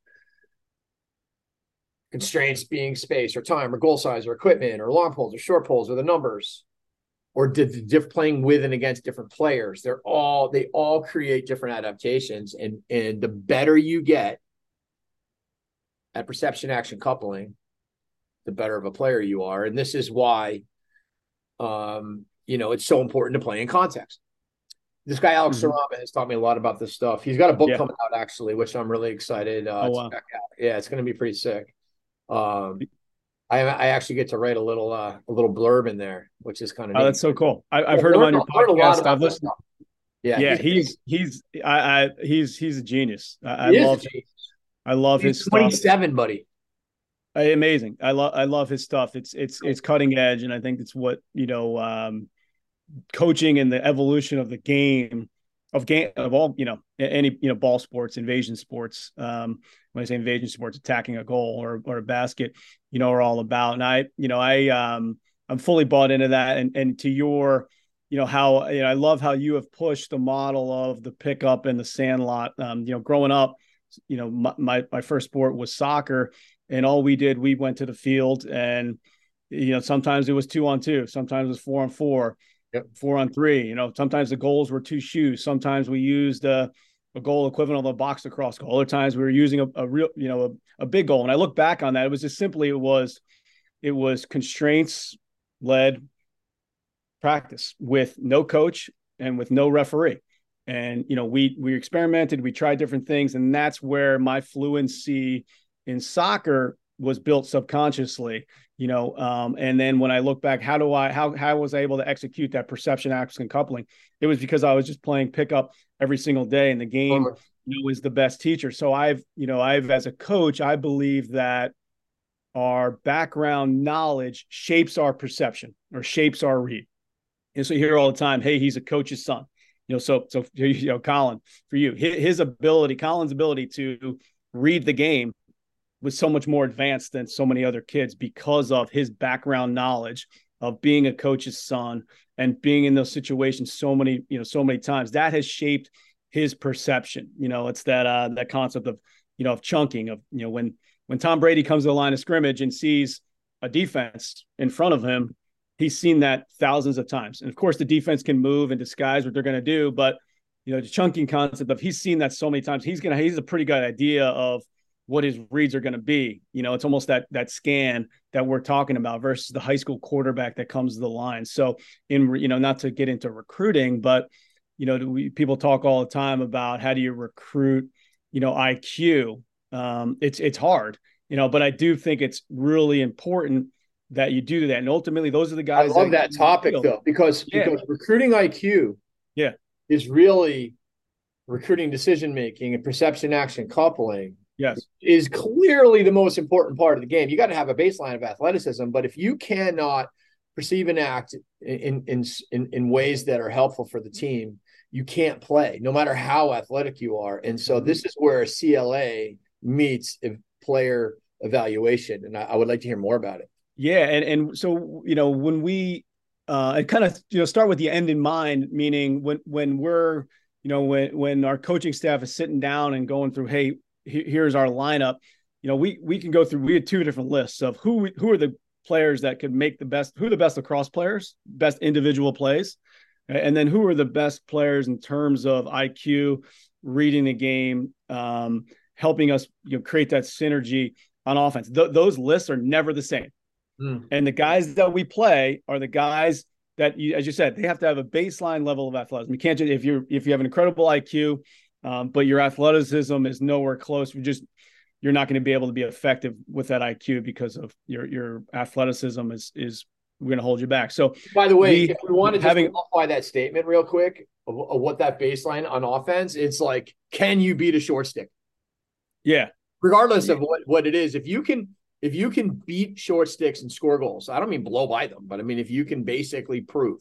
constraints being space or time or goal size or equipment or long poles or short poles or the numbers, or did diff playing with and against different players. They're all, they all create different adaptations. And, and the better you get at perception action coupling, the better of a player you are. And this is why, um, you know, it's so important to play in context. This guy, Alex mm-hmm. Sarama, has taught me a lot about this stuff. He's got a book yeah. coming out actually, which I'm really excited uh, oh, to wow. check out. Yeah, it's going to be pretty sick. Um, I, I actually get to write a little uh, a little blurb in there, which is kind of oh, neat. That's so cool. I, I've heard him on your podcast. I've listened. Yeah, yeah, he's he's he's I, I he's he's a genius. I, I love genius. I love he's his twenty-seven, stuff. buddy. Amazing. I love I love his stuff. It's it's it's cutting edge, and I think it's what, you know, um, coaching and the evolution of the game of game of all, you know, any, you know, ball sports, invasion sports. Um, when I say invasion sports, attacking a goal or, or a basket, you know, are all about. And I, you know, I, um, I'm fully bought into that. And, and to your, you know, how, you know, I love how you have pushed the model of the pickup and the sandlot. Um, you know, growing up, you know, my, my, my first sport was soccer, and all we did, we went to the field, and, you know, sometimes it was two on two, sometimes it was four on four. Yep. Four on three, you know, sometimes the goals were two shoes. Sometimes we used a, a goal equivalent of a box lacrosse goal. Other times we were using a, a real, you know, a, a big goal. And I look back on that, it was just simply, it was, it was constraints led practice with no coach and with no referee. And, you know, we, we experimented, we tried different things. And that's where my fluency in soccer was built subconsciously. You know, um, and then when I look back, how do I, how, how was I able to execute that perception action coupling? It was because I was just playing pickup every single day, and the game, you know, is the best teacher. So I've, you know, I've, as a coach, I believe that our background knowledge shapes our perception or shapes our read. And so you hear all the time, hey, he's a coach's son, you know, so, so, you know, Colin, for you, his, his ability, Colin's ability to read the game was so much more advanced than so many other kids because of his background knowledge of being a coach's son and being in those situations so many, you know, so many times. That has shaped his perception. You know, it's that, uh, that concept of, you know, of chunking, of, you know, when, when Tom Brady comes to the line of scrimmage and sees a defense in front of him, he's seen that thousands of times. And of course the defense can move and disguise what they're going to do, but, you know, the chunking concept of, he's seen that so many times, he's going to, he's a pretty good idea of what his reads are going to be. You know, it's almost that, that scan that we're talking about versus the high school quarterback that comes to the line. So in, you know, not to get into recruiting, but, you know, we, people talk all the time about how do you recruit, you know, I Q. Um, it's, it's hard, you know, but I do think it's really important that you do that. And ultimately those are the guys. I love that, that topic though, because, yeah. because recruiting I Q yeah, is really recruiting decision-making and perception action coupling. Yes, is clearly the most important part of the game. You got to have a baseline of athleticism, but if you cannot perceive and act in, in, in, in ways that are helpful for the team, you can't play, no matter how athletic you are. And so this is where C L A meets player evaluation. And I, I would like to hear more about it. Yeah. And, and so, you know, when we uh, I kind of, you know, start with the end in mind, meaning when, when we're, you know, when, when our coaching staff is sitting down and going through, hey, here's our lineup, you know, we, we can go through, we had two different lists of who, who are the players that could make the best, who are the best lacrosse players, best individual plays. And then who are the best players in terms of I Q, reading the game, um, helping us, you know, create that synergy on offense. Th- those lists are never the same. Mm. And the guys that we play are the guys that, you, as you said, they have to have a baseline level of athleticism. You can't just, if you're, if you have an incredible I Q, Um, but your athleticism is nowhere close. You're just, you're not going to be able to be effective with that I Q because of your, your athleticism is, is we're going to hold you back. So by the way, we, if we want to just having, qualify that statement real quick of, of what that baseline on offense, it's like, can you beat a short stick? Yeah. Regardless yeah. of what, what it is, if you can, if you can beat short sticks and score goals, I don't mean blow by them, but I mean, if you can basically prove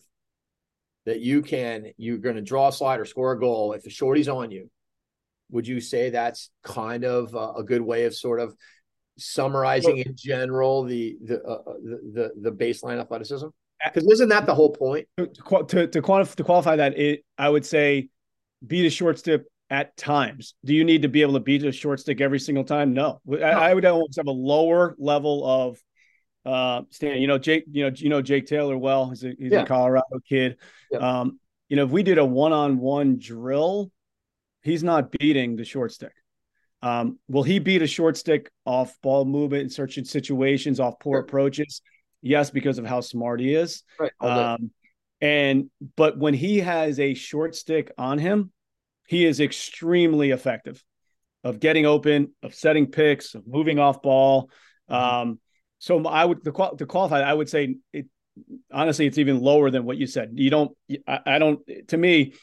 that you can, you're going to draw a slide or score a goal if the shorty's on you, would you say that's kind of a, a good way of sort of summarizing in general the the uh, the, the the baseline athleticism? Because isn't that the whole point? To to to, quantify, to qualify that, it I would say beat a short stick at times. Do you need to be able to beat a short stick every single time? No, no. I, I would almost have a lower level of uh stand. You know, Jake. You know, you know Jake Taylor well. He's a he's yeah. a Colorado kid. Yeah. Um, you know, if we did a one-on-one drill, he's not beating the short stick. Um, will he beat a short stick off ball movement in certain situations, off poor sure. approaches? Yes, because of how smart he is. Right. Um, and but when he has a short stick on him, he is extremely effective of getting open, of setting picks, of moving off ball. Mm-hmm. Um, so I would to, to qualify, I would say it. Honestly, it's even lower than what you said. You don't. I, I don't. To me,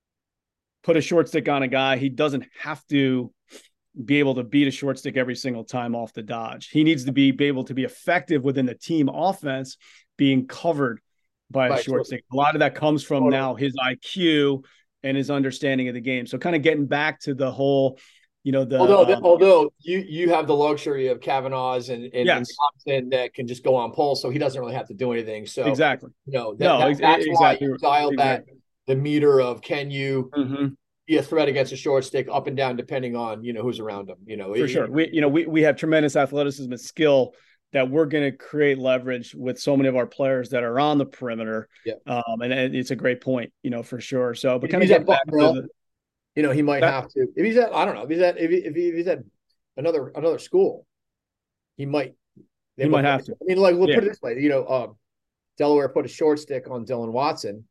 put a short stick on a guy. He doesn't have to be able to beat a short stick every single time off the dodge. He needs to be, be able to be effective within the team offense, being covered by a right, short so, stick. A lot of that comes from totally. now his I Q and his understanding of the game. So kind of getting back to the whole, you know, the although um, although you you have the luxury of Kavanaugh's and and, yes. and Thompson that can just go on pulse, so he doesn't really have to do anything. So exactly, you know that, no, that ex- that's exactly, why you dial exactly. that the meter of can you mm-hmm. be a threat against a short stick up and down depending on you know who's around him. You know, for it, sure. We you know we we have tremendous athleticism and skill that we're going to create leverage with so many of our players that are on the perimeter. Yeah. Um, and, and it's a great point, you know, for sure. So, but If kind of he's at get back to Bucknell, the, you know, he might that, have to. If he's at, I don't know, if he's at, if, he, if, he, if he's at another another school, he might. He might have to. I mean, like, we'll Yeah. put it this way. You know, um, Delaware put a short stick on Dylan Watson,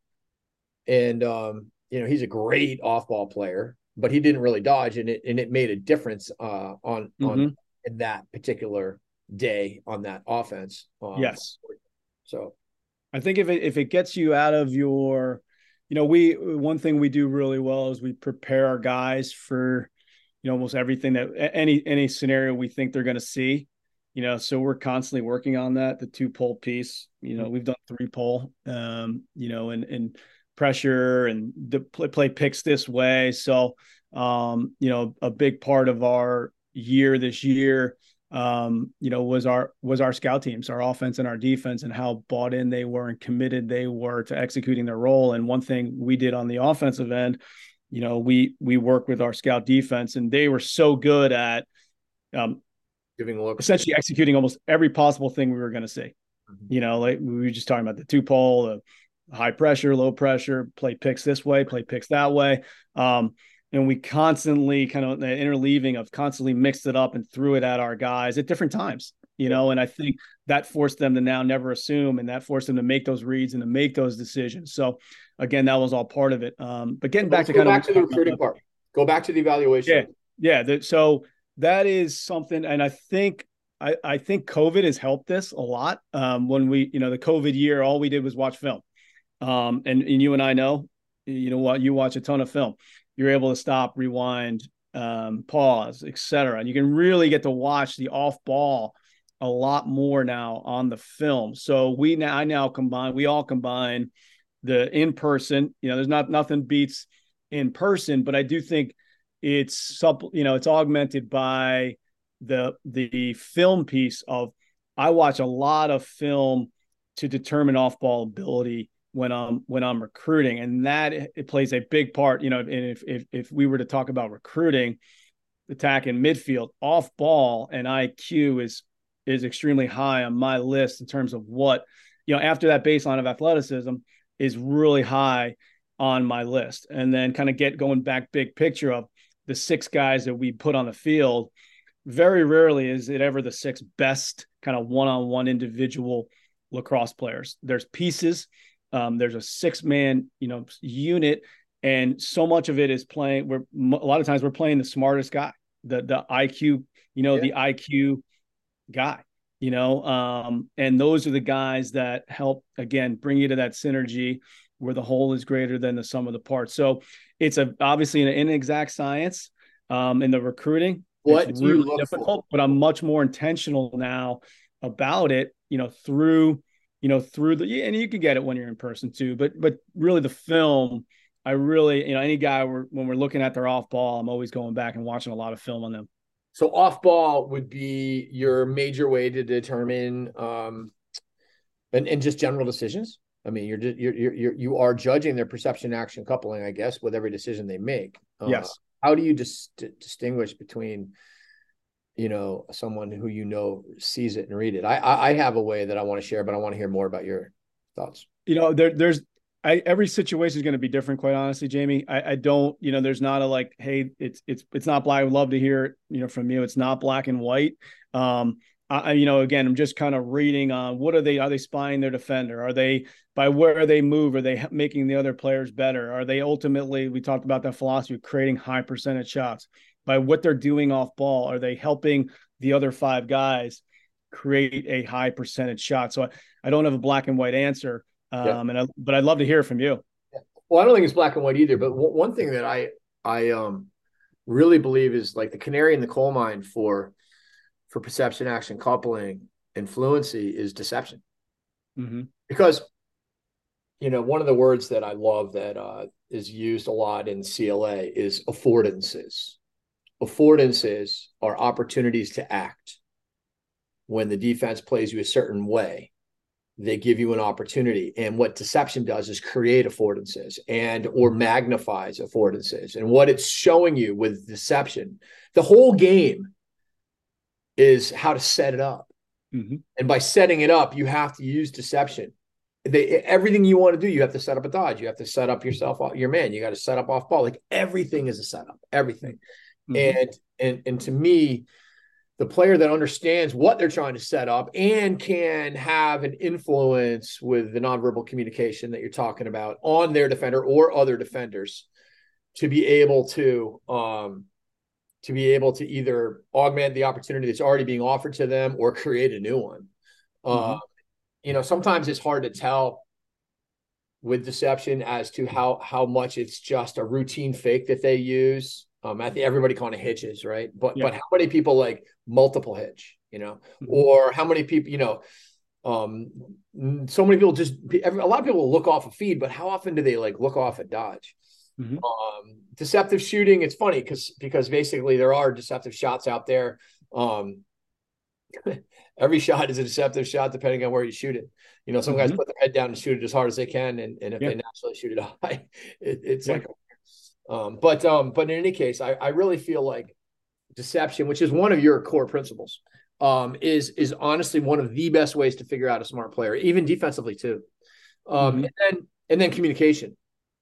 and um, you know he's a great off-ball player, but he didn't really dodge, and it and it made a difference uh, on Mhm. on in that particular day on that offense. Um, Yes. So I think if it if it gets you out of your, you know, we one thing we do really well is we prepare our guys for, you know, almost everything that any any scenario we think they're going to see, you know. So we're constantly working on that. The two pole piece, you know, we've done three pole, um, you know, and and pressure and the play, play picks this way. So, um, you know, a big part of our year this year, um, you know, was our was our scout teams, our offense and our defense, and how bought in they were and committed they were to executing their role. And one thing we did on the offensive end, you know, we we worked with our scout defense, and they were so good at um, giving looks, essentially executing almost every possible thing we were going to see. Mhm. You know, like we were just talking about the two pole, the high pressure, low pressure, play picks this way, play picks that way. Um, and we constantly kind of the interleaving of constantly mixed it up and threw it at our guys at different times, you know, and I think that forced them to now never assume, and that forced them to make those reads and to make those decisions. So again, that was all part of it. Um, but getting back Let's to go kind back of to the recruiting part. Go back to the evaluation. Yeah. Yeah. The, so that is something. And I think, I, I think COVID has helped this a lot. Um, when we, you know, the COVID year, all we did was watch film. Um, and, and you and I know, you know what, you watch a ton of film. You're able to stop, rewind, um, pause, et cetera. And you can really get to watch the off ball a lot more now on the film. So we now, I now combine, we all combine the in-person, you know, there's not, nothing beats in person, but I do think it's sub, you know, it's augmented by the, the film piece of, I watch a lot of film to determine off ball ability when I'm when I'm recruiting, and that it plays a big part. You know, and if if if we were to talk about recruiting, attack in midfield, off ball and I Q is is extremely high on my list in terms of what, you know, after that baseline of athleticism is really high on my list. And then kind of get going back big picture of the six guys that we put on the field. Very rarely is it ever the six best kind of one-on-one individual lacrosse players. There's pieces. Um, there's a six-man, you know, unit, and so much of it is playing. We're a lot of times we're playing the smartest guy, the the I Q, you know, yeah. the I Q guy, you know, um, and those are the guys that help again bring you to that synergy where the whole is greater than the sum of the parts. So it's a obviously an inexact science um, in the recruiting. What it's do really you look difficult, for? But I'm much more intentional now about it, you know, through. you know, through the, and you can get it when you're in person too, but, but really the film, I really, you know, any guy we're, when we're looking at their off ball, I'm always going back and watching a lot of film on them. So off ball would be your major way to determine, um, and, and just general decisions. I mean, you're, you're, you're, you're you are judging their perception action coupling, I guess, with every decision they make. Uh, yes. How do you dis- distinguish between, you know, someone who, you know, sees it and read it? I, I, I have a way that I want to share, but I want to hear more about your thoughts. You know, there, there's, I, every situation is going to be different, quite honestly, Jamie. I, I don't, you know, there's not a like, hey, it's, it's, it's not black. I would love to hear it, you know, from you. It's not black and white. Um, I, you know, again, I'm just kind of reading on what are they, are they spying their defender? Are they, by where they move, are they making the other players better? Are they ultimately, we talked about that philosophy of creating high percentage shots. By what they're doing off ball, are they helping the other five guys create a high percentage shot? So I, I don't have a black and white answer, um, yeah. and I, but I'd love to hear from you. Yeah. Well, I don't think it's black and white either. But w- one thing that I I um, really believe is like the canary in the coal mine for for perception action coupling and fluency is deception, mm-hmm. because you know, one of the words that I love that uh, is used a lot in C L A is affordances. Affordances are opportunities to act. When the defense plays you a certain way, they give you an opportunity. And what deception does is create affordances and or magnifies affordances. And what it's showing you with deception, the whole game is how to set it up. Mm-hmm. And by setting it up, you have to use deception. They, everything you want to do, you have to set up a dodge. You have to set up yourself, your man. You got to set up off ball. Like everything is a setup, everything. Mm-hmm. And, and, and to me, the player that understands what they're trying to set up and can have an influence with the nonverbal communication that you're talking about on their defender or other defenders to be able to, um, to be able to either augment the opportunity that's already being offered to them or create a new one. Mm-hmm. Uh, you know, sometimes it's hard to tell with deception as to how, how much it's just a routine fake that they use. Um, I think everybody kind of hitches, right? But, yeah. but how many people like multiple hitch, you know, mm-hmm. or how many people, you know, um, so many people just, a lot of people will look off a feed, but how often do they like look off a dodge? Mm-hmm. Um, deceptive shooting. It's funny because, because basically there are deceptive shots out there. Um, every shot is a deceptive shot, depending on where you shoot it. You know, some mm-hmm. guys put their head down and shoot it as hard as they can. And, and if yeah. they naturally shoot it high, it, it's yeah. like, um, but, um, but in any case, I, I really feel like deception, which is one of your core principles, um, is, is honestly one of the best ways to figure out a smart player, even defensively too. Um, mm-hmm. and then, and then communication,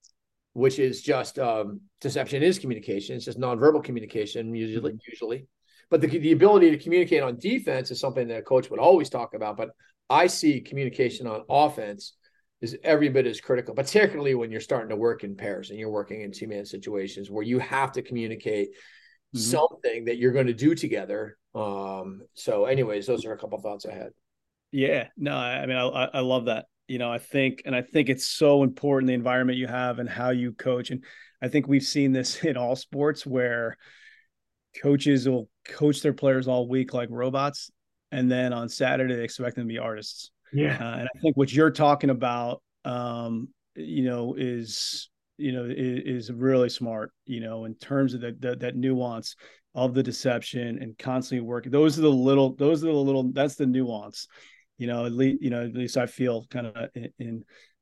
which is just, um, deception is communication. It's just nonverbal communication usually, mm-hmm. usually, but the, the ability to communicate on defense is something that a coach would always talk about. But I see communication on offense is every bit as critical, particularly when you're starting to work in pairs and you're working in two-man situations where you have to communicate mm-hmm. something that you're going to do together. Um, so anyways, those are a couple of thoughts I had. Yeah, no, I mean, I, I love that. You know, I think, and I think it's so important, the environment you have and how you coach. And I think we've seen this in all sports where coaches will coach their players all week like robots. And then on Saturday, they expect them to be artists. Yeah. Uh, and I think what you're talking about, um, you know, is, you know, is, is really smart, you know, in terms of the, the, that nuance of the deception and constantly working. Those are the little, those are the little, that's the nuance, you know, at least, you know, at least I feel kind of in, in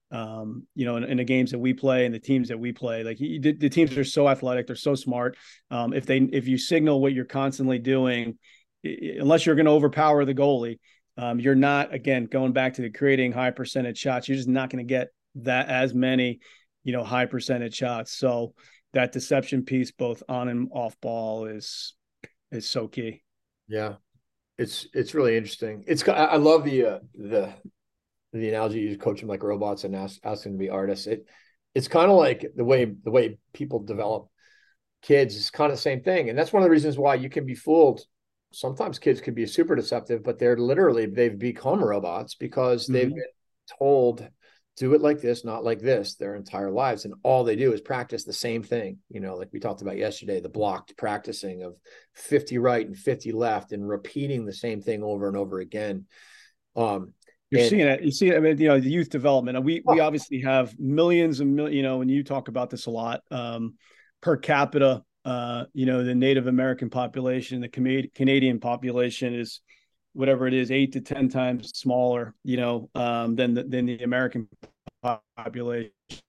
um, you know, in, in the games that we play and the teams that we play, like the, the teams are so athletic, they're so smart. Um, if they, if you signal what you're constantly doing, unless you're going to overpower the goalie, Um, you're not, again, going back to the creating high percentage shots, you're just not going to get that as many, you know, high percentage shots. So that deception piece, both on and off ball is, is so key. Yeah. It's, it's really interesting. It's, I love the, uh, the, the analogy you coach them like robots and ask, ask them to be artists. It, it's kind of like the way, the way people develop kids is kind of the same thing. And that's one of the reasons why you can be fooled. Sometimes kids could be super deceptive, but they're literally, they've become robots because they've mm-hmm. been told, do it like this, not like this their entire lives. And all they do is practice the same thing. You know, like we talked about yesterday, the blocked practicing of fifty right and fifty left and repeating the same thing over and over again. Um, You're and, seeing it. You see it. I mean, you know, the youth development, and we, oh. we obviously have millions and millions, you know, and you talk about this a lot, um, per capita. Uh, you know, the Native American population, the Com- Canadian population is whatever it is, eight to ten times smaller, you know, um, than the, than the American population.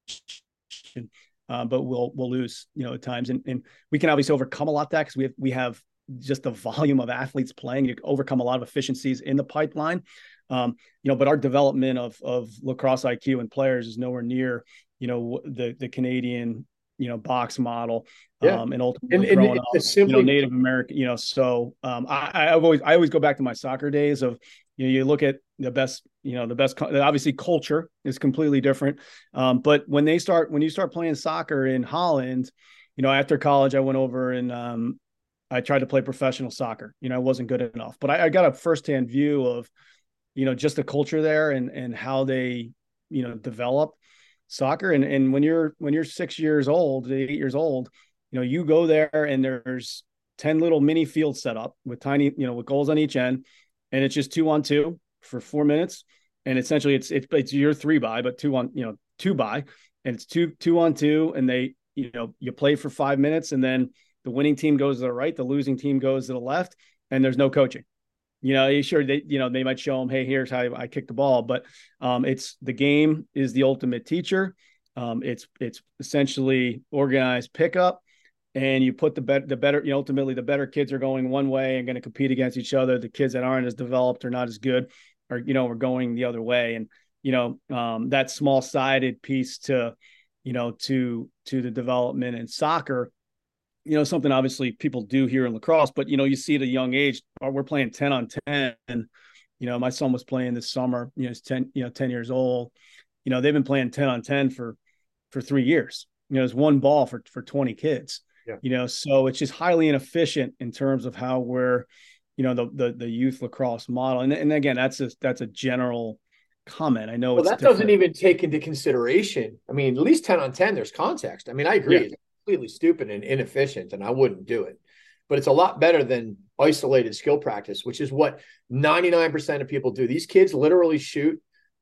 Uh, but we'll we'll lose, you know, at times, and and we can obviously overcome a lot of that because we have we have just the volume of athletes playing. You overcome a lot of efficiencies in the pipeline, um, you know. But our development of of lacrosse I Q and players is nowhere near, you know, the the Canadian, you know, box model, yeah. um, and ultimately and, growing and up, simply, you know, Native American, you know, so um, I, I've always, I always go back to my soccer days of, you know, you look at the best, you know, the best, obviously culture is completely different. Um, but when they start, when you start playing soccer in Holland, you know, after college, I went over and um, I tried to play professional soccer, you know, I wasn't good enough, but I, I got a firsthand view of, you know, just the culture there and, and how they, you know, develop soccer. And, and when you're, when you're six years old, eight years old, you know, you go there and there's ten little mini fields set up with tiny, you know, with goals on each end. And it's just two on two for four minutes. And essentially it's, it's, it's your three by, but two on, you know, two by, and it's two, two on two. And they, you know, you play for five minutes and then the winning team goes to the right, the losing team goes to the left, and there's no coaching. You know, you sure they, you know, they might show them, hey, here's how I kick the ball, but um, it's the game is the ultimate teacher. Um, it's it's essentially organized pickup, and you put the better the better. You know, ultimately, the better kids are going one way and going to compete against each other. The kids that aren't as developed or not as good are, you know, are going the other way. And you know, um, that small sided piece to, you know, to to the development in soccer. You know, something obviously people do here in lacrosse, but, you know, you see at a young age, we're playing ten on ten. And, you know, my son was playing this summer, you know, he's ten, you know, ten years old. You know, they've been playing ten on ten for, for three years. You know, there's one ball for, for twenty kids, yeah. You know, so it's just highly inefficient in terms of how we're, you know, the, the, the youth lacrosse model. And, and again, that's a, that's a general comment. I know well, it's that different. Doesn't even take into consideration. I mean, at least ten on ten, there's context. I mean, I agree. Yeah. Completely stupid and inefficient, and I wouldn't do it. But it's a lot better than isolated skill practice, which is what ninety-nine percent of people do. These kids literally shoot.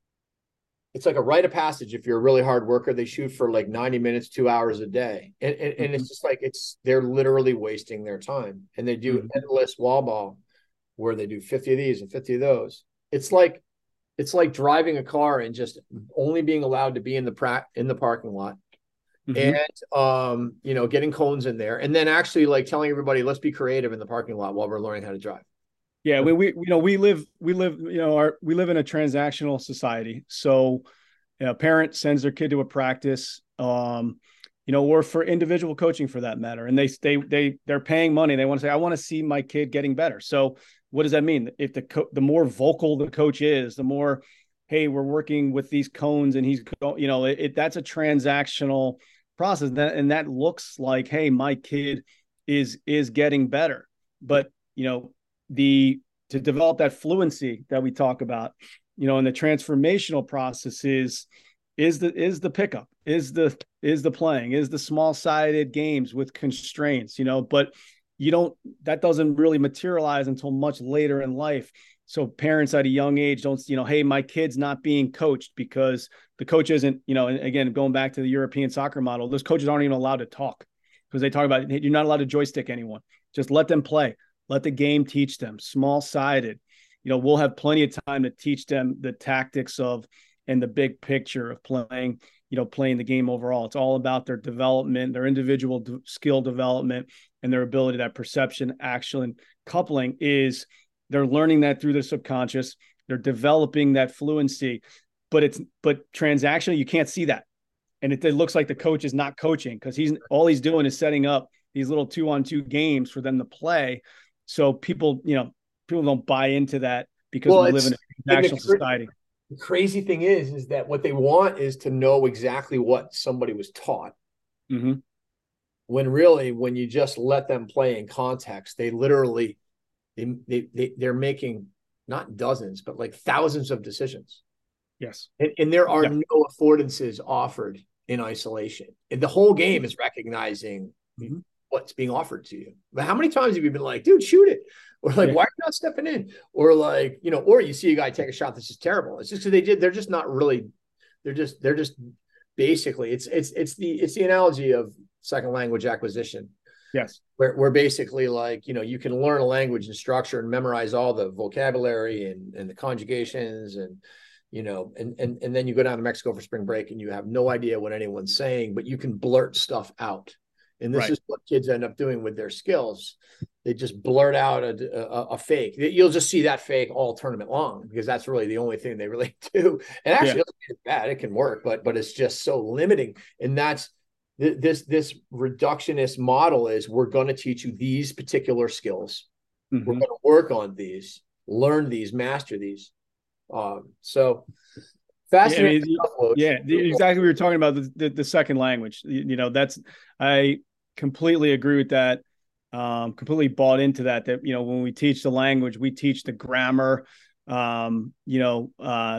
It's like a rite of passage. If you're a really hard worker, they shoot for like ninety minutes, two hours a day. And, and, mm-hmm. and it's just like, it's, they're literally wasting their time. And they do mm-hmm. endless wall ball where they do fifty of these and fifty of those. It's like, it's like driving a car and just only being allowed to be in the pra- in the parking lot. Mm-hmm. And, um, you know, getting cones in there and then actually like telling everybody, let's be creative in the parking lot while we're learning how to drive. Yeah. We, we, you know, we live, we live, you know, our, we live in a transactional society. So you know, a parent sends their kid to a practice, um, you know, or for individual coaching for that matter. And they, they, they, they're paying money. They want to say, I want to see my kid getting better. So what does that mean? If the, co- the more vocal the coach is, the more, hey, we're working with these cones and he's, you know, it, it that's a transactional process, that and that looks like, hey, my kid is is getting better. But you know, the to develop that fluency that we talk about, you know, and the transformational process is is the is the pickup, is the is the playing, is the small-sided games with constraints, you know, but you don't that doesn't really materialize until much later in life. So parents at a young age don't, you know, hey, my kid's not being coached because the coach isn't, you know, and again, going back to the European soccer model, those coaches aren't even allowed to talk because they talk about, you're not allowed to joystick anyone. Just let them play. Let the game teach them. Small-sided. You know, we'll have plenty of time to teach them the tactics of and the big picture of playing, you know, playing the game overall. It's all about their development, their individual d- skill development, and their ability, that perception, action, coupling is they're learning that through their subconscious. They're developing that fluency, but it's, but transactionally, you can't see that. And it, it looks like the coach is not coaching because he's, all he's doing is setting up these little two on two games for them to play. So people, you know, people don't buy into that because well, we live in a transactional society. The crazy thing is, is that what they want is to know exactly what somebody was taught. Mm-hmm. When really, when you just let them play in context, they literally, they, they, they, they're making not dozens, but like thousands of decisions. Yes. And, and there are yeah. no affordances offered in isolation. And the whole game is recognizing mm-hmm. what's being offered to you. But how many times have you been like, dude, shoot it? Or like, yeah. why are you not stepping in? Or like, you know, or you see a guy take a shot that's just terrible. It's just because they did, they're just not really, they're just, they're just basically, it's, it's, it's the, it's the analogy of second language acquisition. Yes. Where, where basically like, you know, you can learn a language and structure and memorize all the vocabulary and, and the conjugations and, you know, and, and, and then you go down to Mexico for spring break and you have no idea what anyone's saying, but you can blurt stuff out. And this right. is what kids end up doing with their skills. They just blurt out a, a, a fake. You'll just see that fake all tournament long because that's really the only thing they really do. And actually, yeah. it's bad. It can work, but but it's just so limiting. And that's this this reductionist model is we're going to teach you these particular skills. Mm-hmm. We're going to work on these, learn these, master these. Um, so. Fascinating. Yeah, I mean, yeah, exactly. We were talking about the, the, the second language. You, you know, that's, I completely agree with that. Um, completely bought into that, that, you know, when we teach the language, we teach the grammar, um, you know, uh,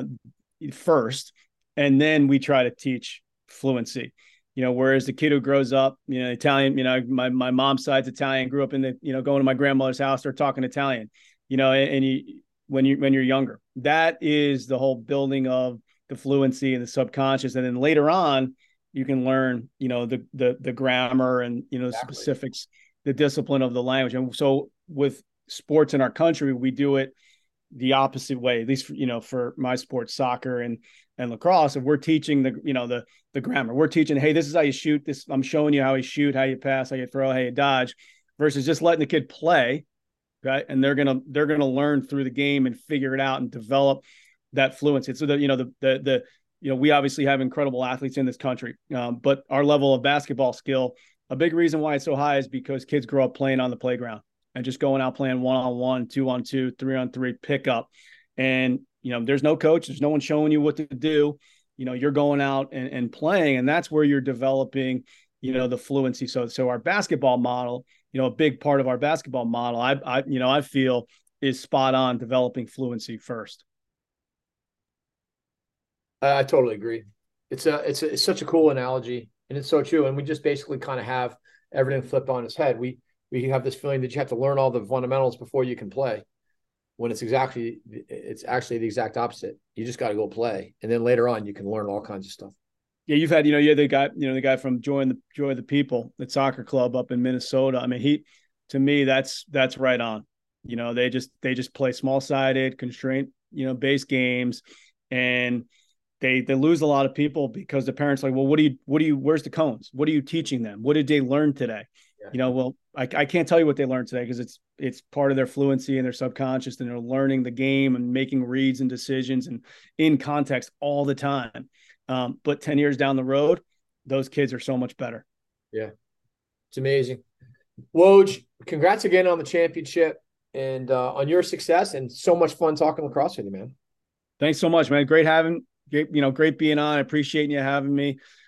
first, and then we try to teach fluency, you know, whereas the kid who grows up, you know, Italian, you know, my, my mom's side's Italian, grew up in the, you know, going to my grandmother's house, they're talking Italian, you know, and, and you, when you, when you're younger, that is the whole building of the fluency and the subconscious. And then later on, you can learn, you know, the, the, the grammar and, you know, the exactly. specifics, the discipline of the language. And so with sports in our country, we do it the opposite way, at least, for, you know, for my sport, soccer and, and lacrosse. And we're teaching the, you know, the, the grammar. We're teaching, hey, this is how you shoot this. I'm showing you how you shoot, how you pass, how you throw, how you dodge, versus just letting the kid play. Right. And they're going to, they're going to learn through the game and figure it out and develop that fluency. So that, you know, the, the, the, you know, we obviously have incredible athletes in this country, um, but our level of basketball skill, a big reason why it's so high is because kids grow up playing on the playground and just going out playing one-on-one, two-on-two, three-on-three pickup. And, you know, there's no coach, there's no one showing you what to do. You know, you're going out and, and playing, and that's where you're developing, you know, the fluency. So, so our basketball model, you know, a big part of our basketball model, I, I, you know, I feel is spot on developing fluency first. I totally agree. It's a, it's a, it's such a cool analogy, and it's so true. And we just basically kind of have everything flipped on its head. We, we have this feeling that you have to learn all the fundamentals before you can play, when it's exactly, it's actually the exact opposite. You just got to go play. And then later on, you can learn all kinds of stuff. Yeah. You've had, you know, you're the guy, you know, the guy from Join the Joy of the People, the soccer club up in Minnesota. I mean, he, to me, that's, that's right on. You know, they just, they just play small sided constraint, you know, base games, and They they lose a lot of people because the parents are like, well, what do you, what do you, where's the cones? What are you teaching them? What did they learn today? Yeah. You know, well, I, I can't tell you what they learned today because it's, it's part of their fluency and their subconscious, and they're learning the game and making reads and decisions and in context all the time. Um, but ten years down the road, those kids are so much better. Yeah. It's amazing. Woj, congrats again on the championship and uh, on your success, and so much fun talking lacrosse with you, man. Thanks so much, man. Great having Great, you know, great being on. I appreciate you having me.